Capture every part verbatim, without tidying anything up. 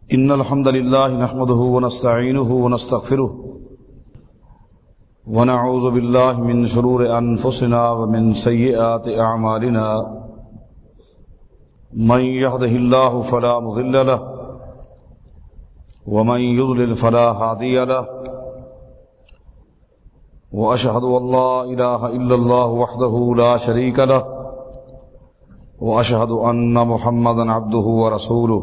إن الحمد لله نحمده ونستعينه ونستغفره ونعوذ بالله من شرور أنفسنا ومن سيئات أعمالنا من يهده الله فلا مضل له ومن يضلل فلا هادي له وأشهد أن لا إله إلا الله وحده لا شريك له وأشهد أن محمدا عبده ورسوله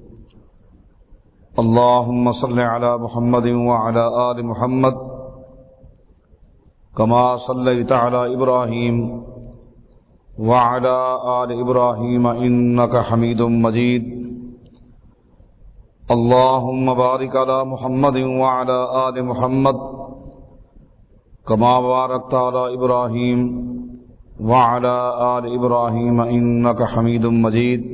اللهم صل على محمد وعلى آل محمد كما صليت على إبراهيم وعلى آل إبراهيم إنك حميد مجيد اللهم بارك على محمد وعلى آل محمد كما باركت على إبراهيم وعلى آل إبراهيم إنك حميد مجيد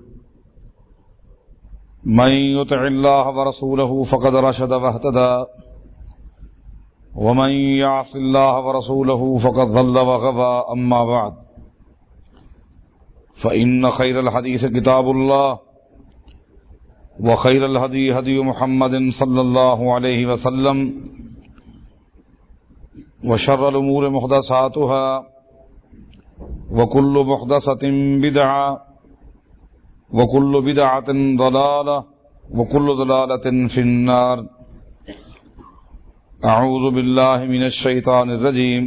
من يطع الله ورسوله فقد رشد واهتدى ومن يعص الله ورسوله فقد ضل وغوى أما بعد فإن خير الحديث كتاب الله وخير الهدي هدي محمد صلى الله عليه وسلم وشر الأمور محدثاتها وكل محدثة بدعة وكل بدعة ضلالة وكل ضلالة في النار أعوذ بالله من الشيطان الرجيم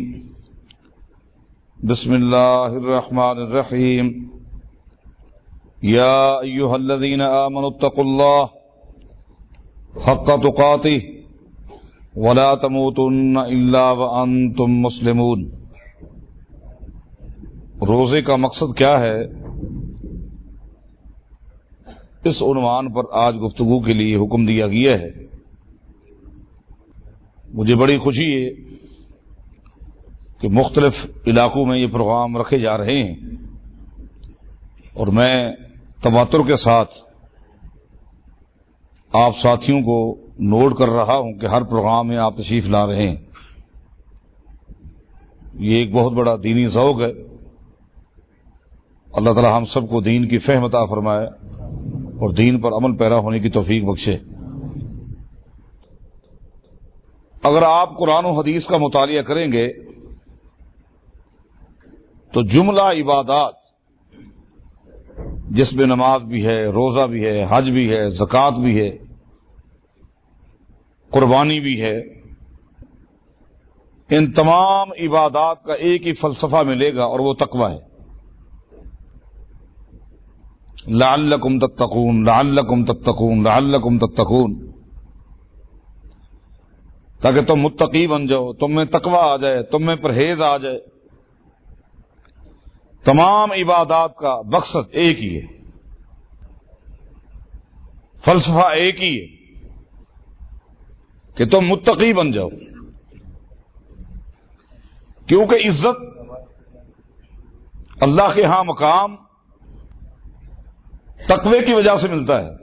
بسم الله الرحمن الرحيم يا أيها الذين آمنوا اتقوا الله حق تقاته ولا تموتن إلا وأنتم مسلمون۔ روزے کا مقصد کیا ہے، اس عنوان پر آج گفتگو کے لیے حکم دیا گیا ہے۔ مجھے بڑی خوشی ہے کہ مختلف علاقوں میں یہ پروگرام رکھے جا رہے ہیں، اور میں تواتر کے ساتھ آپ ساتھیوں کو نوٹ کر رہا ہوں کہ ہر پروگرام میں آپ تشریف لا رہے ہیں۔ یہ ایک بہت بڑا دینی ذوق ہے۔ اللہ تعالی ہم سب کو دین کی فہم عطا فرمائے اور دین پر عمل پیرا ہونے کی توفیق بخشے۔ اگر آپ قرآن و حدیث کا مطالعہ کریں گے تو جملہ عبادات جس میں نماز بھی ہے، روزہ بھی ہے، حج بھی ہے، زکوٰۃ بھی ہے، قربانی بھی ہے، ان تمام عبادات کا ایک ہی فلسفہ ملے گا اور وہ تقوی ہے۔ لعلکم تتقون لعلکم تتقون لعلکم تتقون، تاکہ تم متقی بن جاؤ، تم میں تقوی آ جائے، تم میں پرہیز آ جائے۔ تمام عبادات کا مقصد ایک ہی ہے، فلسفہ ایک ہی ہے کہ تم متقی بن جاؤ، کیونکہ عزت اللہ کے ہاں مقام تقوی کی وجہ سے ملتا ہے۔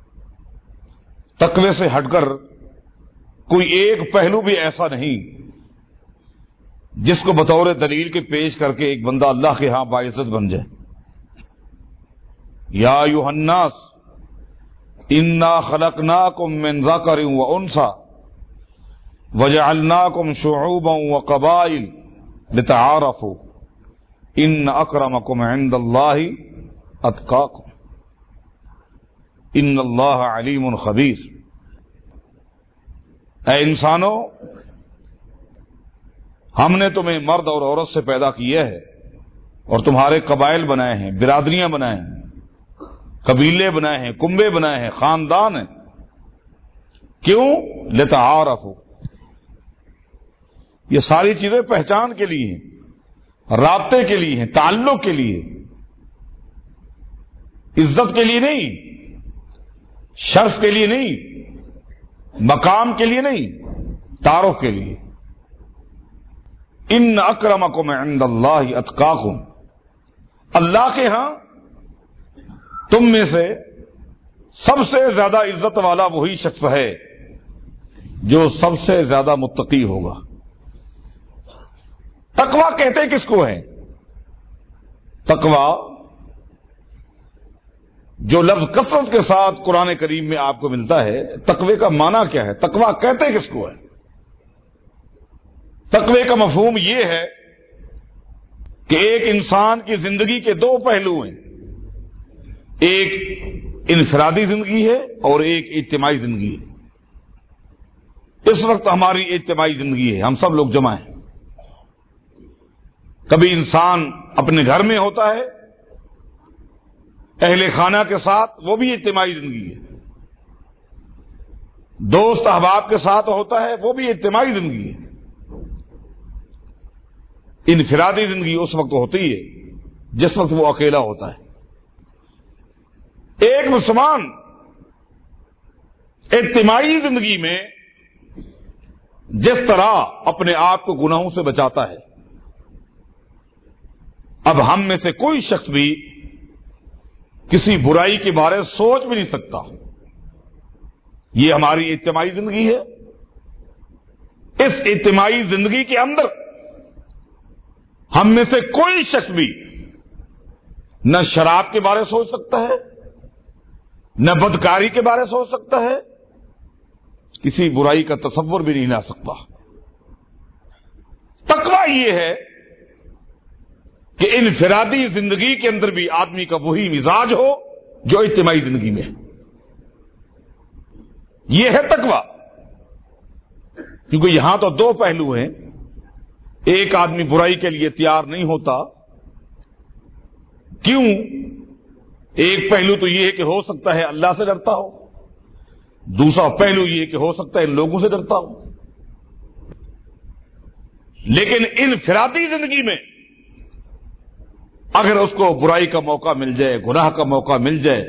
تقوی سے ہٹ کر کوئی ایک پہلو بھی ایسا نہیں جس کو بطور دلیل کے پیش کر کے ایک بندہ اللہ کے ہاں باعزت بن جائے۔ یا ایھا الناس انا خلقناکم من ذکر وانثی وجعلناکم شعوبا وقبائل لتعارفوا ان اکرمکم عند اللہ اتقاکم ان اللہ علیم خبیر۔ اے انسانوں، ہم نے تمہیں مرد اور عورت سے پیدا کیا ہے اور تمہارے قبائل بنائے ہیں، برادریاں بنائے ہیں، قبیلے بنائے ہیں، کنبے بنائے ہیں، خاندان ہیں۔ کیوں؟ لتعارفوا، یہ ساری چیزیں پہچان کے لیے ہیں، رابطے کے لیے ہیں، تعلق کے لیے، عزت کے لیے نہیں، شرف کے لیے نہیں، مقام کے لیے نہیں، تعارف کے لیے۔ ان اکرمکم عند اللہ اتقاکم، اللہ کے ہاں تم میں سے سب سے زیادہ عزت والا وہی شخص ہے جو سب سے زیادہ متقی ہوگا۔ تقوی کہتے کس کو ہے؟ تقوی جو لفظ کثرت کے ساتھ قرآن کریم میں آپ کو ملتا ہے، تقوی کا معنی کیا ہے؟ تقوی کہتے کس کو ہے؟ تقوی کا مفہوم یہ ہے کہ ایک انسان کی زندگی کے دو پہلو ہیں، ایک انفرادی زندگی ہے اور ایک اجتماعی زندگی ہے۔ اس وقت ہماری اجتماعی زندگی ہے، ہم سب لوگ جمع ہیں۔ کبھی انسان اپنے گھر میں ہوتا ہے اہل خانہ کے ساتھ، وہ بھی اجتماعی زندگی ہے۔ دوست احباب کے ساتھ ہوتا ہے، وہ بھی اجتماعی زندگی ہے۔ انفرادی زندگی اس وقت ہوتی ہے جس وقت وہ اکیلا ہوتا ہے۔ ایک مسلمان اجتماعی زندگی میں جس طرح اپنے آپ کو گناہوں سے بچاتا ہے، اب ہم میں سے کوئی شخص بھی کسی برائی کے بارے سوچ بھی نہیں سکتا۔ یہ ہماری اجتماعی زندگی ہے۔ اس اجتماعی زندگی کے اندر ہم میں سے کوئی شخص بھی نہ شراب کے بارے سوچ سکتا ہے، نہ بدکاری کے بارے سوچ سکتا ہے، کسی برائی کا تصور بھی نہیں لا سکتا۔ تقوی یہ ہے کہ انفرادی زندگی کے اندر بھی آدمی کا وہی مزاج ہو جو اجتماعی زندگی میں ہے۔ یہ ہے تقوی، کیونکہ یہاں تو دو پہلو ہیں۔ ایک آدمی برائی کے لیے تیار نہیں ہوتا، کیوں؟ ایک پہلو تو یہ ہے کہ ہو سکتا ہے اللہ سے ڈرتا ہو، دوسرا پہلو یہ کہ ہو سکتا ہے ان لوگوں سے ڈرتا ہو۔ لیکن انفرادی زندگی میں اگر اس کو برائی کا موقع مل جائے، گناہ کا موقع مل جائے،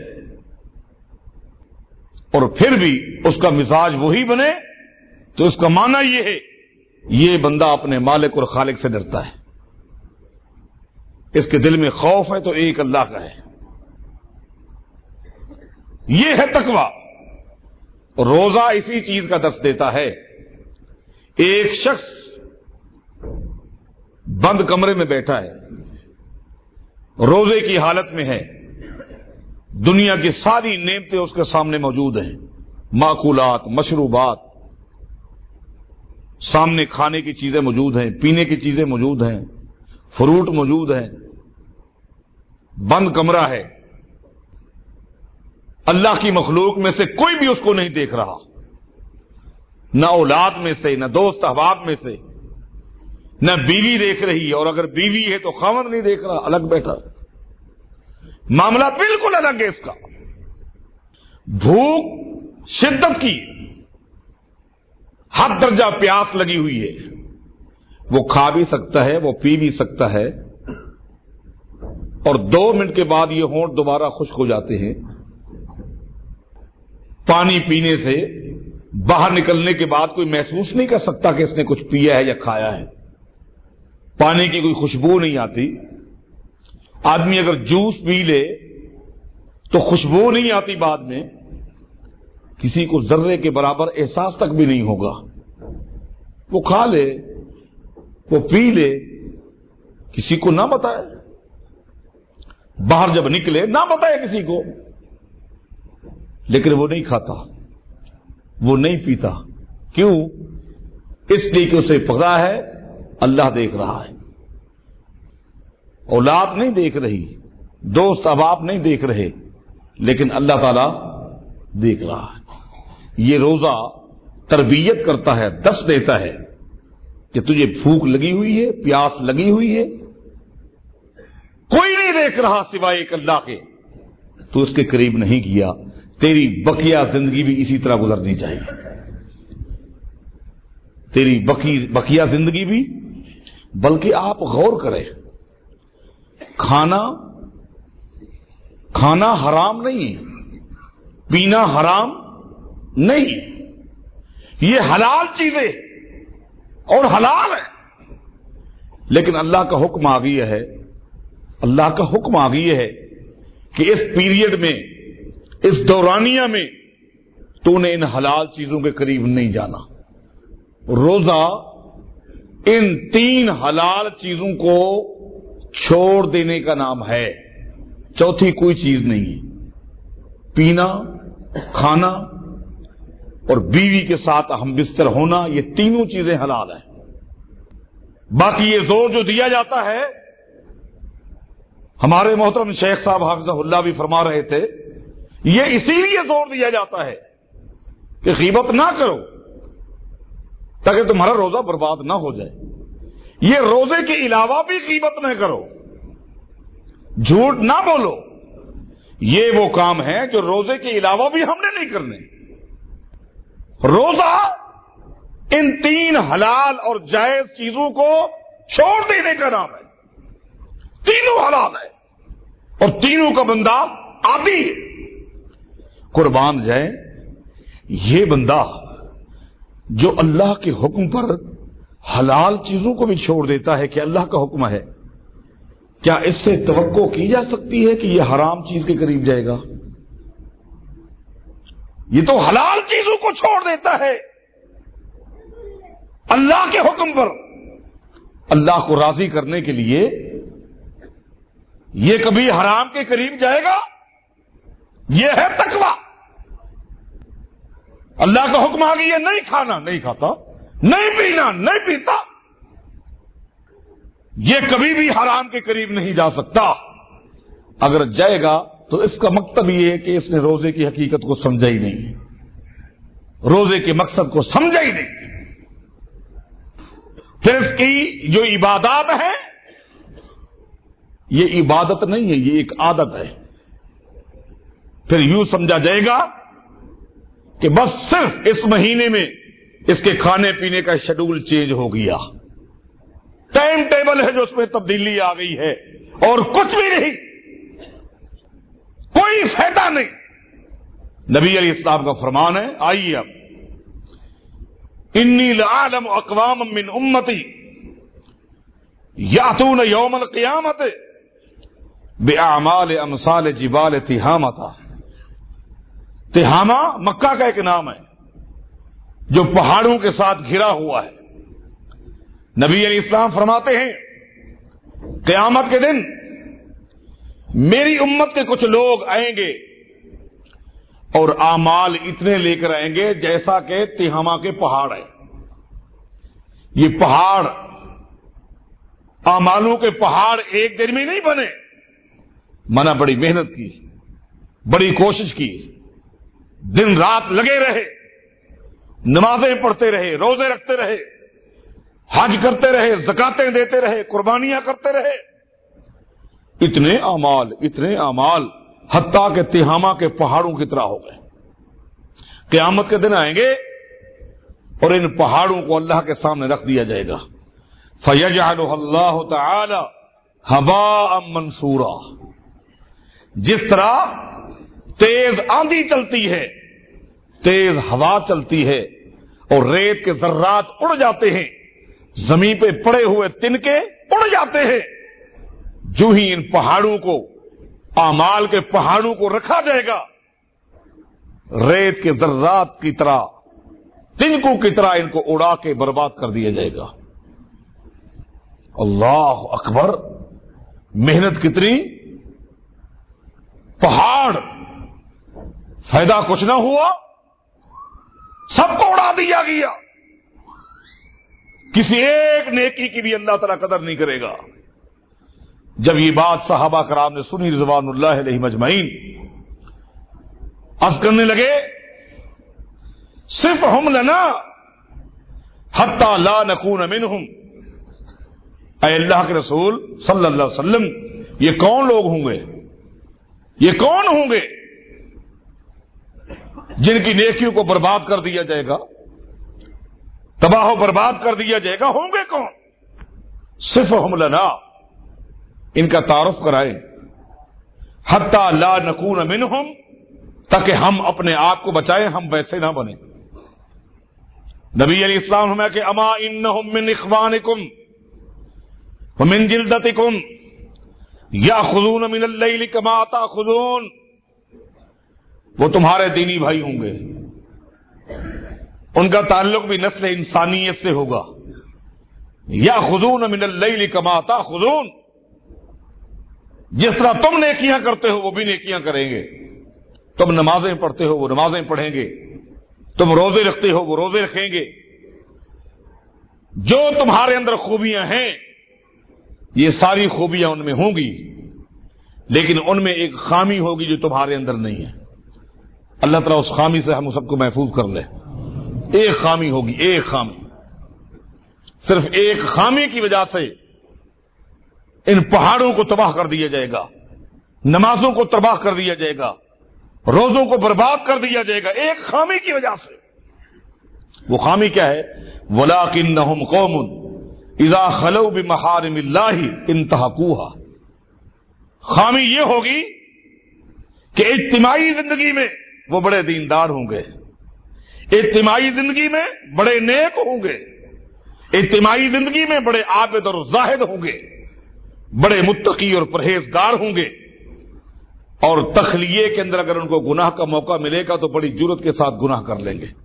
اور پھر بھی اس کا مزاج وہی بنے، تو اس کا معنی یہ ہے یہ بندہ اپنے مالک اور خالق سے ڈرتا ہے، اس کے دل میں خوف ہے تو ایک اللہ کا ہے۔ یہ ہے تقوی۔ روزہ اسی چیز کا درس دیتا ہے۔ ایک شخص بند کمرے میں بیٹھا ہے، روزے کی حالت میں ہے، دنیا کی ساری نعمتیں اس کے سامنے موجود ہیں، ماکولات، مشروبات، سامنے کھانے کی چیزیں موجود ہیں، پینے کی چیزیں موجود ہیں، فروٹ موجود ہیں، بند کمرہ ہے، اللہ کی مخلوق میں سے کوئی بھی اس کو نہیں دیکھ رہا، نہ اولاد میں سے، نہ دوست احباب میں سے، نہ بیوی دیکھ رہی ہے، اور اگر بیوی ہے تو خاوند نہیں دیکھ رہا، الگ بیٹھا۔ معاملہ بالکل الگ ہے اس کا۔ بھوک شدت کی، حد درجہ پیاس لگی ہوئی ہے، وہ کھا بھی سکتا ہے، وہ پی بھی سکتا ہے، اور دو منٹ کے بعد یہ ہونٹ دوبارہ خشک ہو جاتے ہیں۔ پانی پینے سے باہر نکلنے کے بعد کوئی محسوس نہیں کر سکتا کہ اس نے کچھ پیا ہے یا کھایا ہے، پانی کی کوئی خوشبو نہیں آتی۔ آدمی اگر جوس پی لے تو خوشبو نہیں آتی، بعد میں کسی کو ذرے کے برابر احساس تک بھی نہیں ہوگا۔ وہ کھا لے، وہ پی لے، کسی کو نہ بتائے، باہر جب نکلے نہ بتائے کسی کو، لیکن وہ نہیں کھاتا، وہ نہیں پیتا۔ کیوں؟ اس لیے کہ اسے پتا ہے اللہ دیکھ رہا ہے۔ اولاد نہیں دیکھ رہی، دوست احباب نہیں دیکھ رہے، لیکن اللہ تعالی دیکھ رہا ہے۔ یہ روزہ تربیت کرتا ہے، درس دیتا ہے کہ تجھے بھوک لگی ہوئی ہے، پیاس لگی ہوئی ہے، کوئی نہیں دیکھ رہا سوائے ایک اللہ کے، تو اس کے قریب نہیں کیا، تیری بقیہ زندگی بھی اسی طرح گزرنی چاہیے۔ تیری بقیہ زندگی بھی، بلکہ آپ غور کریں، کھانا کھانا حرام نہیں ہے، پینا حرام نہیں، یہ حلال چیزیں اور حلال ہے، لیکن اللہ کا حکم آ گیا ہے، اللہ کا حکم آ گیا ہے کہ اس پیریڈ میں، اس دورانیہ میں تو نے ان حلال چیزوں کے قریب نہیں جانا۔ روزہ ان تین حلال چیزوں کو چھوڑ دینے کا نام ہے، چوتھی کوئی چیز نہیں ہے۔ پینا، کھانا اور بیوی کے ساتھ ہم بستر ہونا، یہ تینوں چیزیں حلال ہیں۔ باقی یہ زور جو دیا جاتا ہے، ہمارے محترم شیخ صاحب حافظہ اللہ بھی فرما رہے تھے، یہ اسی لیے زور دیا جاتا ہے کہ غیبت نہ کرو تاکہ تمہارا روزہ برباد نہ ہو جائے۔ یہ روزے کے علاوہ بھی غیبت نہ کرو، جھوٹ نہ بولو، یہ وہ کام ہے جو روزے کے علاوہ بھی ہم نے نہیں کرنے۔ روزہ ان تین حلال اور جائز چیزوں کو چھوڑ دینے کا نام ہے۔ تینوں حلال ہے اور تینوں کا بندہ عادی ہے۔ قربان جائے یہ بندہ جو اللہ کے حکم پر حلال چیزوں کو بھی چھوڑ دیتا ہے کہ اللہ کا حکم ہے، کیا اس سے توقع کی جا سکتی ہے کہ یہ حرام چیز کے قریب جائے گا؟ یہ تو حلال چیزوں کو چھوڑ دیتا ہے اللہ کے حکم پر، اللہ کو راضی کرنے کے لیے۔ یہ کبھی حرام کے قریب جائے گا؟ یہ ہے تقویٰ۔ اللہ کا حکم آ گیا، نہیں کھانا، نہیں کھاتا، نہیں پینا، نہیں پیتا، یہ کبھی بھی حرام کے قریب نہیں جا سکتا۔ اگر جائے گا تو اس کا مطلب یہ ہے کہ اس نے روزے کی حقیقت کو سمجھا ہی نہیں، روزے کے مقصد کو سمجھا ہی نہیں۔ پھر اس کی جو عبادات ہے، یہ عبادت نہیں ہے، یہ ایک عادت ہے۔ پھر یوں سمجھا جائے گا کہ بس صرف اس مہینے میں اس کے کھانے پینے کا شیڈول چینج ہو گیا، ٹائم ٹیبل ہے جو اس میں تبدیلی آ گئی ہے، اور کچھ بھی نہیں، کوئی فائدہ نہیں۔ نبی علیہ السلام کا فرمان ہے، آئیے اب، انی لعالم اقوام من امتی یاتون یوم القیامت باعمال امثال جبال تہامہ۔ تہامہ مکہ کا ایک نام ہے جو پہاڑوں کے ساتھ گھرا ہوا ہے۔ نبی علیہ السلام فرماتے ہیں قیامت کے دن میری امت کے کچھ لوگ آئیں گے اور اعمال اتنے لے کر آئیں گے جیسا کہ تہامہ کے پہاڑ ہیں۔ یہ پہاڑ، اعمالوں کے پہاڑ ایک دن میں نہیں بنے، منا بڑی محنت کی، بڑی کوشش کی، دن رات لگے رہے، نمازیں پڑھتے رہے، روزے رکھتے رہے، حج کرتے رہے، زکاتیں دیتے رہے، قربانیاں کرتے رہے، اتنے اعمال اتنے اعمال حتیٰ کہ تہامہ کے پہاڑوں کی طرح ہو گئے۔ قیامت کے دن آئیں گے اور ان پہاڑوں کو اللہ کے سامنے رکھ دیا جائے گا، فَيَجْعَلُهَا اللَّهُ تَعَالَى هَبَاءً مَنْثُورًا۔ جس طرح تیز آندھی چلتی ہے، تیز ہوا چلتی ہے اور ریت کے ذرات اڑ جاتے ہیں، زمین پہ پڑے ہوئے تنکے اڑ جاتے ہیں، جو ہی ان پہاڑوں کو، اعمال کے پہاڑوں کو رکھا جائے گا، ریت کے ذرات کی طرح، تنکوں کی طرح ان کو اڑا کے برباد کر دیا جائے گا۔ اللہ اکبر، محنت کتنی، پہاڑ، فائدہ کچھ نہ ہوا، سب کو اڑا دیا گیا، کسی ایک نیکی کی بھی اللہ تعالیٰ قدر نہیں کرے گا۔ جب یہ بات صحابہ کرام نے سنی رضوان اللہ علیہم اجمعین، عرض کرنے لگے صرف ہم لنا حتی لا نکون منہم۔ اے اللہ کے رسول صلی اللہ علیہ وسلم، یہ کون لوگ ہوں گے، یہ کون ہوں گے جن کی نیکیوں کو برباد کر دیا جائے گا، تباہ و برباد کر دیا جائے گا، ہوں گے کون؟ صرف ہم لنا، ان کا تعارف کرائیں، حتی لا نکون منہم، تاکہ ہم اپنے آپ کو بچائیں، ہم ویسے نہ بنیں۔ نبی علیہ السلام ہمیں کہ اما انہم من اخوانکم ومن جلدتکم یاخذون من اللیل کما تاخذون، وہ تمہارے دینی بھائی ہوں گے، ان کا تعلق بھی نسل انسانیت سے ہوگا۔ یاخذون من اللیل کما تاخذون، جس طرح تم نیکیاں کرتے ہو وہ بھی نیکیاں کریں گے، تم نمازیں پڑھتے ہو وہ نمازیں پڑھیں گے، تم روزے رکھتے ہو وہ روزے رکھیں گے. جو تمہارے اندر خوبیاں ہیں یہ ساری خوبیاں ان میں ہوں گی، لیکن ان میں ایک خامی ہوگی جو تمہارے اندر نہیں ہے. اللہ تعالیٰ اس خامی سے ہم سب کو محفوظ کر لے. ایک خامی ہوگی، ایک خامی، صرف ایک خامی کی وجہ سے ان پہاڑوں کو تباہ کر دیا جائے گا، نمازوں کو تباہ کر دیا جائے گا، روزوں کو برباد کر دیا جائے گا، ایک خامی کی وجہ سے. وہ خامی کیا ہے؟ وَلَٰكِنَّهُمْ قَوْمٌ إِذَا خَلَوْا بِمَحَارِمِ اللَّهِ انتهكوها. خامی یہ ہوگی کہ اجتماعی زندگی میں وہ بڑے دیندار ہوں گے، اجتماعی زندگی میں بڑے نیک ہوں گے، اجتماعی زندگی میں بڑے عابد اور زاہد ہوں گے، بڑے متقی اور پرہیزگار ہوں گے، اور تخلیے کے اندر اگر ان کو گناہ کا موقع ملے گا تو بڑی جرت کے ساتھ گناہ کر لیں گے.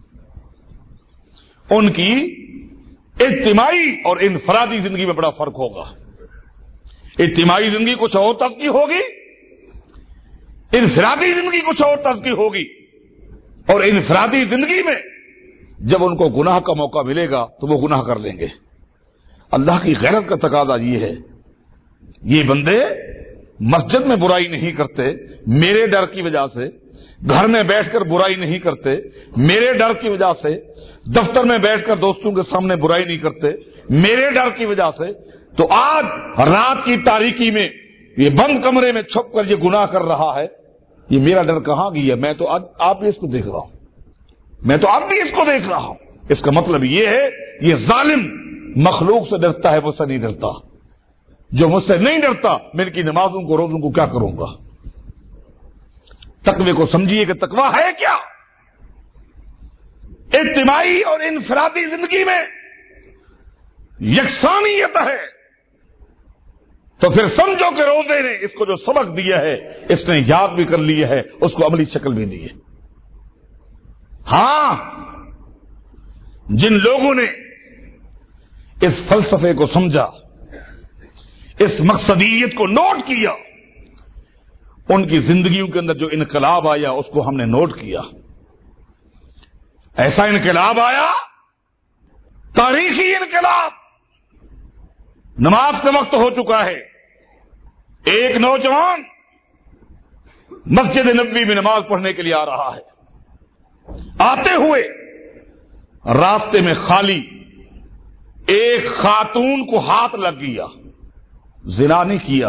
ان کی اجتماعی اور انفرادی زندگی میں بڑا فرق ہوگا. اجتماعی زندگی کچھ اور طرز کی ہوگی، انفرادی زندگی کچھ اور طرز کی ہوگی. اور انفرادی زندگی میں جب ان کو گناہ کا موقع ملے گا تو وہ گناہ کر لیں گے. اللہ کی غیرت کا تقاضا یہ ہے، یہ بندے مسجد میں برائی نہیں کرتے میرے ڈر کی وجہ سے، گھر میں بیٹھ کر برائی نہیں کرتے میرے ڈر کی وجہ سے، دفتر میں بیٹھ کر دوستوں کے سامنے برائی نہیں کرتے میرے ڈر کی وجہ سے، تو آج رات کی تاریکی میں یہ بند کمرے میں چھپ کر یہ گناہ کر رہا ہے. یہ میرا ڈر کہاں گیا؟ میں تو آج آپ بھی اس کو دیکھ رہا ہوں، میں تو اب بھی اس کو دیکھ رہا ہوں. اس کا مطلب یہ ہے یہ ظالم مخلوق سے ڈرتا ہے، مجھ سے نہیں ڈرتا. جو مجھ سے نہیں ڈرتا میں ان کی نمازوں کو روزوں کو کیا کروں گا؟ تقوی کو سمجھیے کہ تقوی ہے کیا. اجتماعی اور انفرادی زندگی میں یکسانیت ہے تو پھر سمجھو کہ روزے نے اس کو جو سبق دیا ہے اس نے یاد بھی کر لیا ہے، اس کو عملی شکل بھی دی ہے. ہاں، جن لوگوں نے اس فلسفے کو سمجھا، اس مقصدیت کو نوٹ کیا، ان کی زندگیوں کے اندر جو انقلاب آیا اس کو ہم نے نوٹ کیا. ایسا انقلاب آیا، تاریخی انقلاب. نماز کا وقت ہو چکا ہے، ایک نوجوان مسجد نبوی میں نماز پڑھنے کے لیے آ رہا ہے. آتے ہوئے راستے میں خالی ایک خاتون کو ہاتھ لگ گیا. زنا نہیں کیا،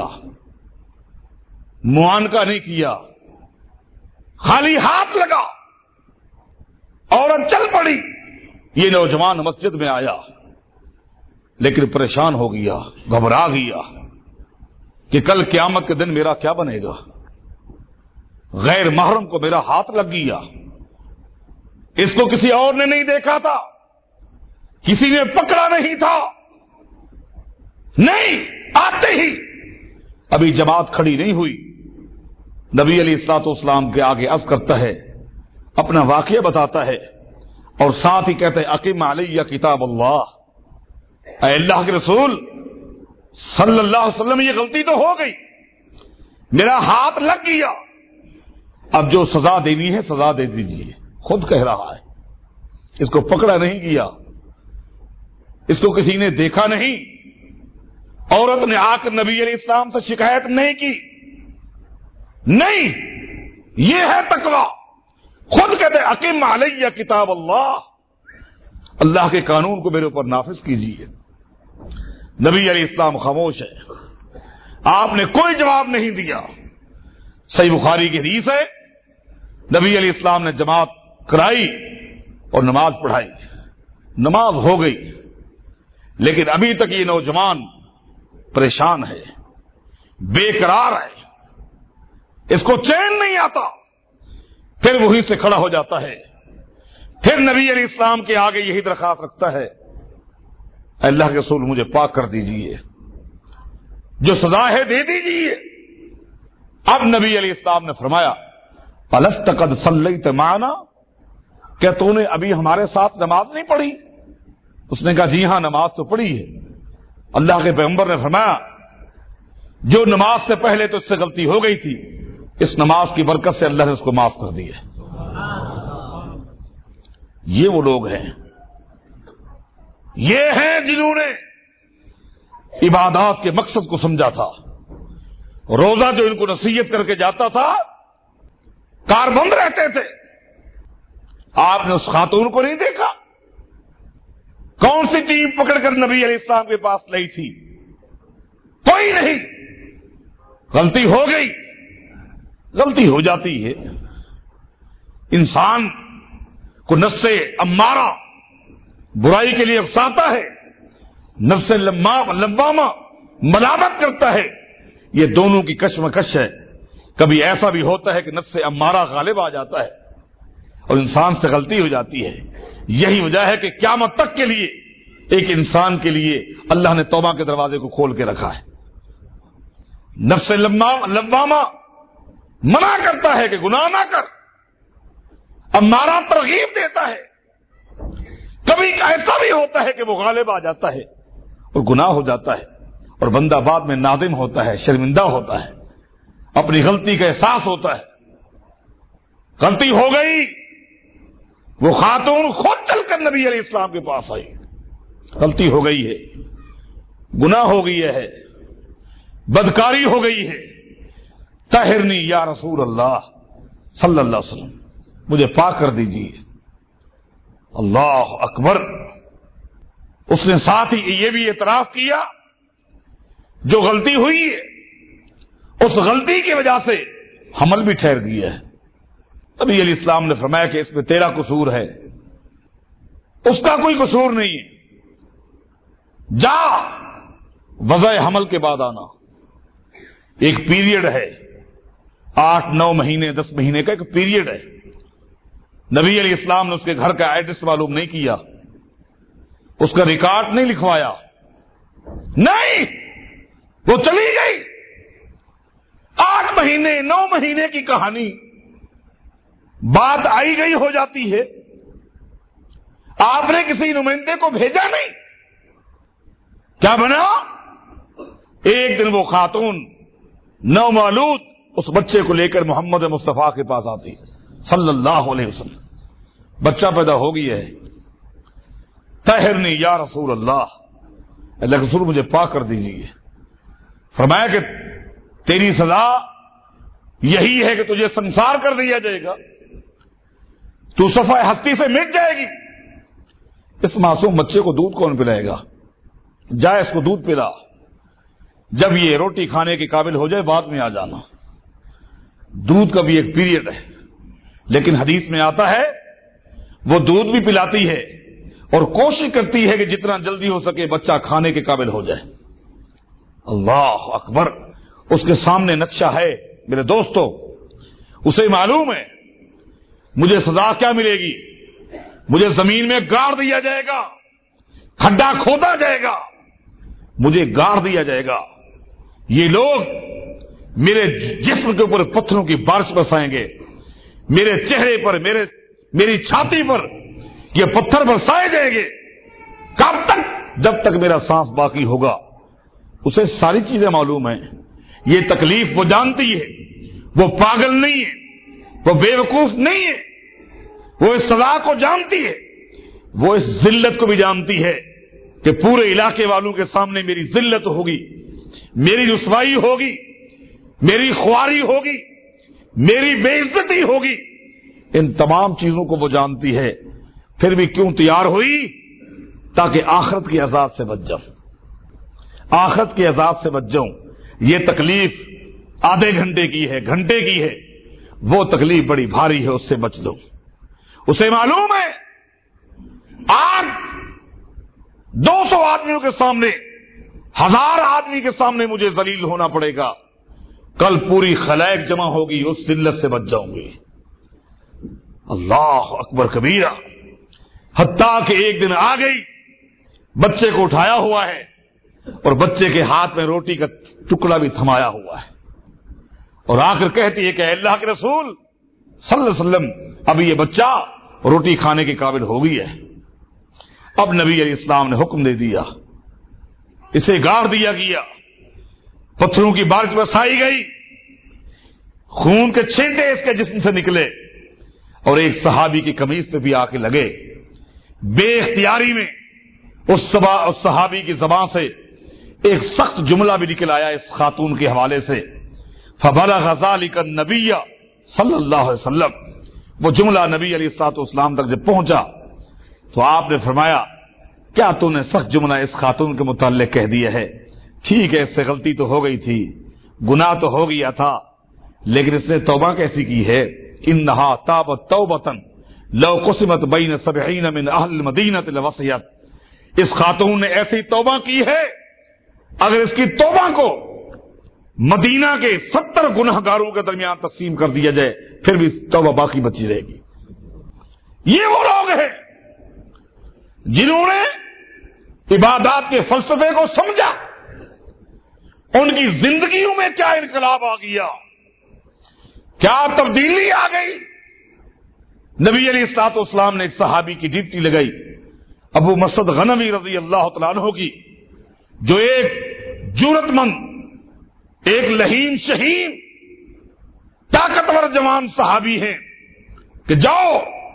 معانقہ نہیں کیا، خالی ہاتھ لگا، عورت چل پڑی. یہ نوجوان مسجد میں آیا لیکن پریشان ہو گیا، گھبرا گیا کہ کل قیامت کے دن میرا کیا بنے گا. غیر محرم کو میرا ہاتھ لگ گیا، اس کو کسی اور نے نہیں دیکھا تھا، کسی نے پکڑا نہیں تھا. نہیں، آتے ہی ابھی جماعت کھڑی نہیں ہوئی، نبی علیہ الصلوۃ والسلام کے آگے عرض کرتا ہے، اپنا واقعہ بتاتا ہے اور ساتھ ہی کہتا ہے اقیم علیہ کتاب اللہ. اے اللہ کے رسول صلی اللہ علیہ وسلم، یہ غلطی تو ہو گئی، میرا ہاتھ لگ گیا، اب جو سزا دینی ہے سزا دے دیجیے. خود کہہ رہا ہے، اس کو پکڑا نہیں گیا، اس کو کسی نے دیکھا نہیں، عورت نے آ کر نبی علیہ السلام سے شکایت نہیں کی. نہیں، یہ ہے تقویٰ. خود کہتے اقیم علیہ کتاب اللہ، اللہ کے قانون کو میرے اوپر نافذ کیجیے. نبی علیہ السلام خاموش ہے، آپ نے کوئی جواب نہیں دیا. صحیح بخاری کی حدیث ہے، نبی علیہ السلام نے جماعت کرائی اور نماز پڑھائی. نماز ہو گئی لیکن ابھی تک یہ نوجوان پریشان ہے، بے قرار ہے، اس کو چین نہیں آتا. پھر وہیں سے کھڑا ہو جاتا ہے، پھر نبی علیہ السلام کے آگے یہی درخواست رکھتا ہے، اللہ کے رسول مجھے پاک کر دیجئے، جو سزا ہے دے دیجئے. اب نبی علیہ السلام نے فرمایا الست قد صلیت معنا، کیا تو نے ابھی ہمارے ساتھ نماز نہیں پڑھی؟ اس نے کہا جی ہاں نماز تو پڑھی ہے. اللہ کے پیغمبر نے فرمایا جو نماز سے پہلے تو اس سے غلطی ہو گئی تھی اس نماز کی برکت سے اللہ نے اس کو معاف کر دیا. یہ وہ لوگ ہیں، یہ ہیں جنہوں نے عبادات کے مقصد کو سمجھا تھا. روزہ جو ان کو نصیحت کر کے جاتا تھا، کار بند رہتے تھے. آپ نے اس خاتون کو نہیں دیکھا؟ کون سی ٹیم پکڑ کر نبی علیہ السلام کے پاس لائی تھی؟ کوئی نہیں. غلطی ہو گئی، غلطی ہو جاتی ہے. انسان کو نفس امارہ برائی کے لیے اکساتا ہے، نفس لوامہ ملامت کرتا ہے. یہ دونوں کی کشمکش ہے. کبھی ایسا بھی ہوتا ہے کہ نفس امارہ غالب آ جاتا ہے اور انسان سے غلطی ہو جاتی ہے. یہی وجہ ہے کہ قیامت تک کے لیے ایک انسان کے لیے اللہ نے توبہ کے دروازے کو کھول کے رکھا ہے. نفس لوامہ منع کرتا ہے کہ گناہ نہ کر، امارہ ترغیب دیتا ہے. کبھی ایسا بھی ہوتا ہے کہ وہ غالب آ جاتا ہے اور گناہ ہو جاتا ہے اور بندہ بعد میں نادم ہوتا ہے، شرمندہ ہوتا ہے، اپنی غلطی کا احساس ہوتا ہے. غلطی ہو گئی. وہ خاتون خود چل کر نبی علیہ السلام کے پاس آئی. غلطی ہو گئی ہے، گناہ ہو گئی ہے، بدکاری ہو گئی ہے. طہرنی یا رسول اللہ صلی اللہ علیہ وسلم، مجھے پاک کر دیجیے. اللہ اکبر. اس نے ساتھ ہی یہ بھی اعتراف کیا جو غلطی ہوئی ہے اس غلطی کی وجہ سے حمل بھی ٹھہر گیا ہے. نبی علیہ السلام نے فرمایا کہ اس میں تیرا قصور ہے، اس کا کوئی قصور نہیں ہے. جا وضع حمل کے بعد آنا. ایک پیریڈ ہے، آٹھ نو مہینے دس مہینے کا ایک پیریڈ ہے. نبی علیہ السلام نے اس کے گھر کا ایڈریس معلوم نہیں کیا، اس کا ریکارڈ نہیں لکھوایا. نہیں، وہ چلی گئی. آٹھ مہینے نو مہینے کی کہانی بات آئی گئی ہو جاتی ہے. آپ نے کسی نمائندے کو بھیجا نہیں. کیا بنا؟ ایک دن وہ خاتون نومولود اس بچے کو لے کر محمد مصطفیٰ کے پاس آتی صلی اللہ علیہ وسلم. بچہ پیدا ہو گیا ہے. طہرنی یا رسول اللہ، اللہ کے رسول مجھے پاک کر دیجیے. فرمایا کہ تیری سزا یہی ہے کہ تجھے سنسار کر دیا جائے گا، تو صفحہ ہستی سے مٹ جائے گی. اس معصوم بچے کو دودھ کون پلائے گا؟ جائے اس کو دودھ پلا. جب یہ روٹی کھانے کے قابل ہو جائے بعد میں آ جانا. دودھ کا بھی ایک پیریڈ ہے، لیکن حدیث میں آتا ہے وہ دودھ بھی پلاتی ہے اور کوشش کرتی ہے کہ جتنا جلدی ہو سکے بچہ کھانے کے قابل ہو جائے. اللہ اکبر. اس کے سامنے نقشہ ہے میرے دوستو. اسے معلوم ہے مجھے سزا کیا ملے گی. مجھے زمین میں گاڑ دیا جائے گا، کھڈا کھودا جائے گا، مجھے گاڑ دیا جائے گا. یہ لوگ میرے جسم کے اوپر پتھروں کی بارش برسائیں گے، میرے چہرے پر، میرے میری چھاتی پر یہ پتھر برسائے جائیں گے. کب تک؟ جب تک میرا سانس باقی ہوگا. اسے ساری چیزیں معلوم ہیں. یہ تکلیف وہ جانتی ہے. وہ پاگل نہیں ہے، وہ بے وقوف نہیں ہے. وہ اس سزا کو جانتی ہے. وہ اس ذلت کو بھی جانتی ہے کہ پورے علاقے والوں کے سامنے میری ذلت ہوگی، میری رسوائی ہوگی، میری خواری ہوگی، میری بے عزتی ہوگی. ان تمام چیزوں کو وہ جانتی ہے. پھر بھی کیوں تیار ہوئی؟ تاکہ آخرت کے عذاب سے بچ جاؤں. آخرت کے عذاب سے بچ جاؤں. یہ تکلیف آدھے گھنٹے کی ہے، گھنٹے کی ہے، وہ تکلیف بڑی بھاری ہے، اس سے بچ لو. اسے معلوم ہے آج دو سو آدمیوں کے سامنے، ہزار آدمی کے سامنے مجھے ذلیل ہونا پڑے گا. کل پوری خلائق جمع ہوگی، اس ذلت سے بچ جاؤں گی. اللہ اکبر کبیرہ. حتیٰ کہ ایک دن آ گئی، بچے کو اٹھایا ہوا ہے اور بچے کے ہاتھ میں روٹی کا ٹکڑا بھی تھمایا ہوا ہے، اور آ کر کہتی ہے کہ اے اللہ کے رسول صلی اللہ علیہ وسلم، ابھی یہ بچہ روٹی کھانے کے قابل ہو گئی ہے. اب نبی علیہ السلام نے حکم دے دیا، اسے گاڑ دیا گیا، پتھروں کی بارش برسائی گئی، خون کے چھینٹے اس کے جسم سے نکلے اور ایک صحابی کی قمیض پہ بھی آ کے لگے. بے اختیاری میں اس صحابی کی زبان سے ایک سخت جملہ بھی نکل آیا اس خاتون کے حوالے سے. فبلغ ذلك النبی صلی اللہ علیہ وسلم. وہ جملہ نبی علیہ الصلوۃ والسلام تک جب پہنچا تو آپ نے فرمایا کیا تو نے سخت جملہ اس خاتون کے متعلق کہہ دیا ہے؟ ٹھیک ہے، اس سے غلطی تو ہو گئی تھی، گناہ تو ہو گیا تھا، لیکن اس نے توبہ کیسی کی ہے؟ انہا تابت توبۃ لو قسمت بین سبعین من اہل المدینہ لوسعت. اس خاتون نے ایسی توبہ کی ہے اگر اس کی توبہ کو مدینہ کے ستر گناہ گاروں کے درمیان تقسیم کر دیا جائے پھر بھی توبہ باقی بچی رہے گی. یہ وہ لوگ ہیں جنہوں نے عبادات کے فلسفے کو سمجھا. ان کی زندگیوں میں کیا انقلاب آ گیا، کیا تبدیلی آ گئی. نبی علیہ الصلوۃ والسلام نے ایک صحابی کی ڈیوٹی لگائی، ابو مسعود غنوی رضی اللہ تعالیٰ عنہ کی، جو ایک جرأت مند، ایک لہیم شہین، طاقتور جوان صحابی ہیں، کہ جاؤ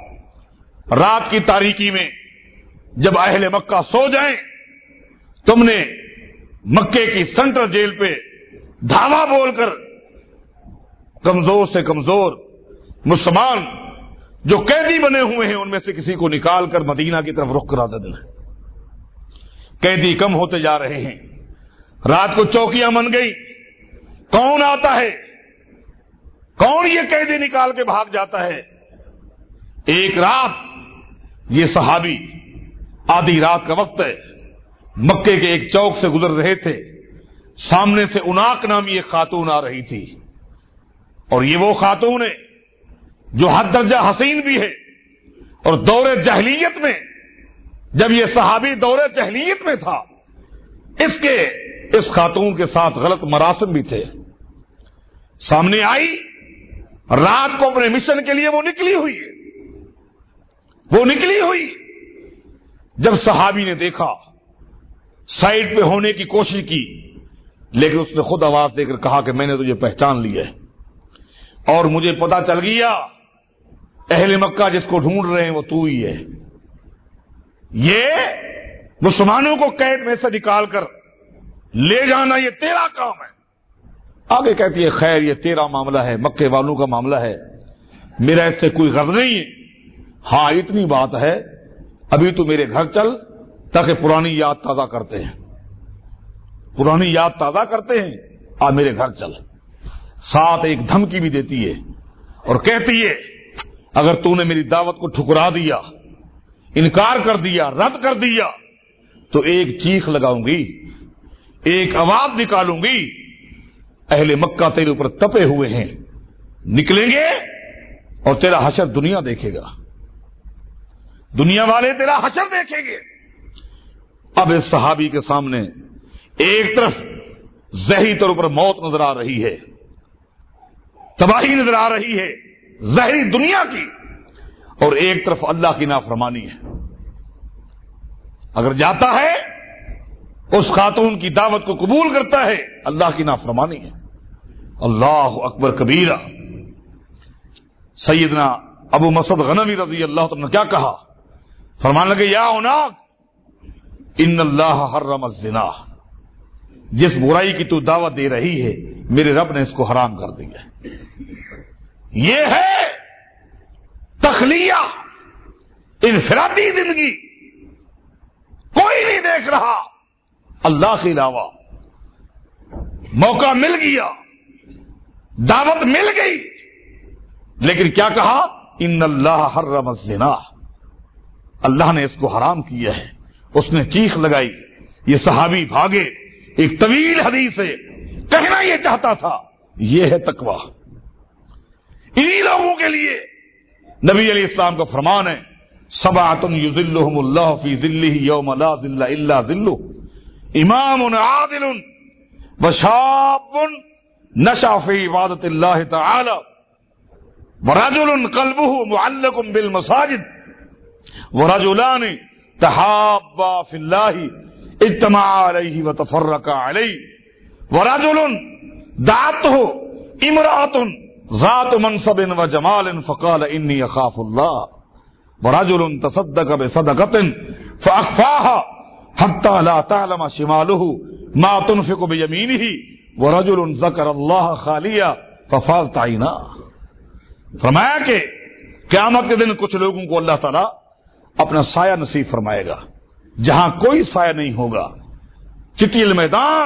رات کی تاریکی میں جب اہل مکہ سو جائیں تم نے مکے کی سینٹرل جیل پہ دھاوا بول کر کمزور سے کمزور مسلمان جو قیدی بنے ہوئے ہیں ان میں سے کسی کو نکال کر مدینہ کی طرف رخ کرا دینا. قیدی کم ہوتے جا رہے ہیں، رات کو چوکیاں بن گئی، کون آتا ہے، کون یہ قیدی نکال کے بھاگ جاتا ہے. ایک رات یہ صحابی، آدھی رات کا وقت ہے، مکے کے ایک چوک سے گزر رہے تھے، سامنے سے اناق نامی ایک خاتون آ رہی تھی، اور یہ وہ خاتون ہے جو حد درجہ حسین بھی ہے. اور دور جاہلیت میں جب یہ صحابی دور جاہلیت میں تھا اس کے اس خاتون کے ساتھ غلط مراسم بھی تھے. سامنے آئی، رات کو اپنے مشن کے لیے وہ نکلی ہوئی ہے، وہ نکلی ہوئی. جب صحابی نے دیکھا سائڈ پہ ہونے کی کوشش کی، لیکن اس نے خود آواز دے کر کہا کہ میں نے تجھے پہچان لیا ہے اور مجھے پتا چل گیا اہل مکہ جس کو ڈھونڈ رہے ہیں وہ تو ہی ہے. یہ مسلمانوں کو قید میں سے نکال کر لے جانا یہ تیرا کام ہے. آگے کہتی ہے خیر یہ تیرا معاملہ ہے، مکے والوں کا معاملہ ہے، میرا اس سے کوئی غرض نہیں ہے. ہاں اتنی بات ہے ابھی تو میرے گھر چل تاکہ پرانی یاد تازہ کرتے ہیں، پرانی یاد تازہ کرتے ہیں، آ میرے گھر چل. ساتھ ایک دھمکی بھی دیتی ہے اور کہتی ہے اگر تو نے میری دعوت کو ٹھکرا دیا، انکار کر دیا، رد کر دیا تو ایک چیخ لگاؤں گی، ایک آواز نکالوں گی، اہل مکہ تیرے اوپر تپے ہوئے ہیں، نکلیں گے اور تیرا حشر دنیا دیکھے گا، دنیا والے تیرا حشر دیکھیں گے. اب اس صحابی کے سامنے ایک طرف ظاہری طور پر موت نظر آ رہی ہے، تباہی نظر آ رہی ہے ظاہری دنیا کی، اور ایک طرف اللہ کی نافرمانی ہے. اگر جاتا ہے اس خاتون کی دعوت کو قبول کرتا ہے، اللہ کی نافرمانی ہے. اللہ اکبر کبیرہ. سیدنا ابو مسعود غنوی رضی اللہ عنہ نے کیا کہا؟ فرمان لگے یا عناق ان اللہ حرم الزنا. جس برائی کی تو دعوت دے رہی ہے میرے رب نے اس کو حرام کر دیا. یہ ہے تخلیہ، انفرادی زندگی، کوئی نہیں دیکھ رہا اللہ کے علاوہ. موقع مل گیا، دعوت مل گئی، لیکن کیا کہا؟ ان اللہ حرم الزنا. اللہ نے اس کو حرام کیا ہے. اس نے چیخ لگائی، یہ صحابی بھاگے. ایک طویل حدیث ہے، کہنا یہ چاہتا تھا یہ ہے تقویٰ. انہی لوگوں کے لیے نبی علیہ السلام کا فرمان ہے سبعۃ یظلھم اللہ فی ظلہ یوم لا ظل الا ظلہ، امام عادل وشاب نشأ فی عبادۃ اللہ تعالی ورجل قلبه معلق بالمساجد ورجلان تحابا فی اللہ اجتمعا علیہ وتفرقا علیہ ورجل دعته امرأة ذات منصب و جمال فقال انی اخاف اللہ ورجل تصدق بصدقۃ فاخفاها حتى لا تعلم شماله ما تنفق بيمينه ورجل ذكر الله خاليا ففاضت عيناه۔ فرمایا کہ قیامت کے دن کچھ لوگوں کو اللہ تعالیٰ اپنا سایہ نصیب فرمائے گا جہاں کوئی سایہ نہیں ہوگا، چٹیل میدان۔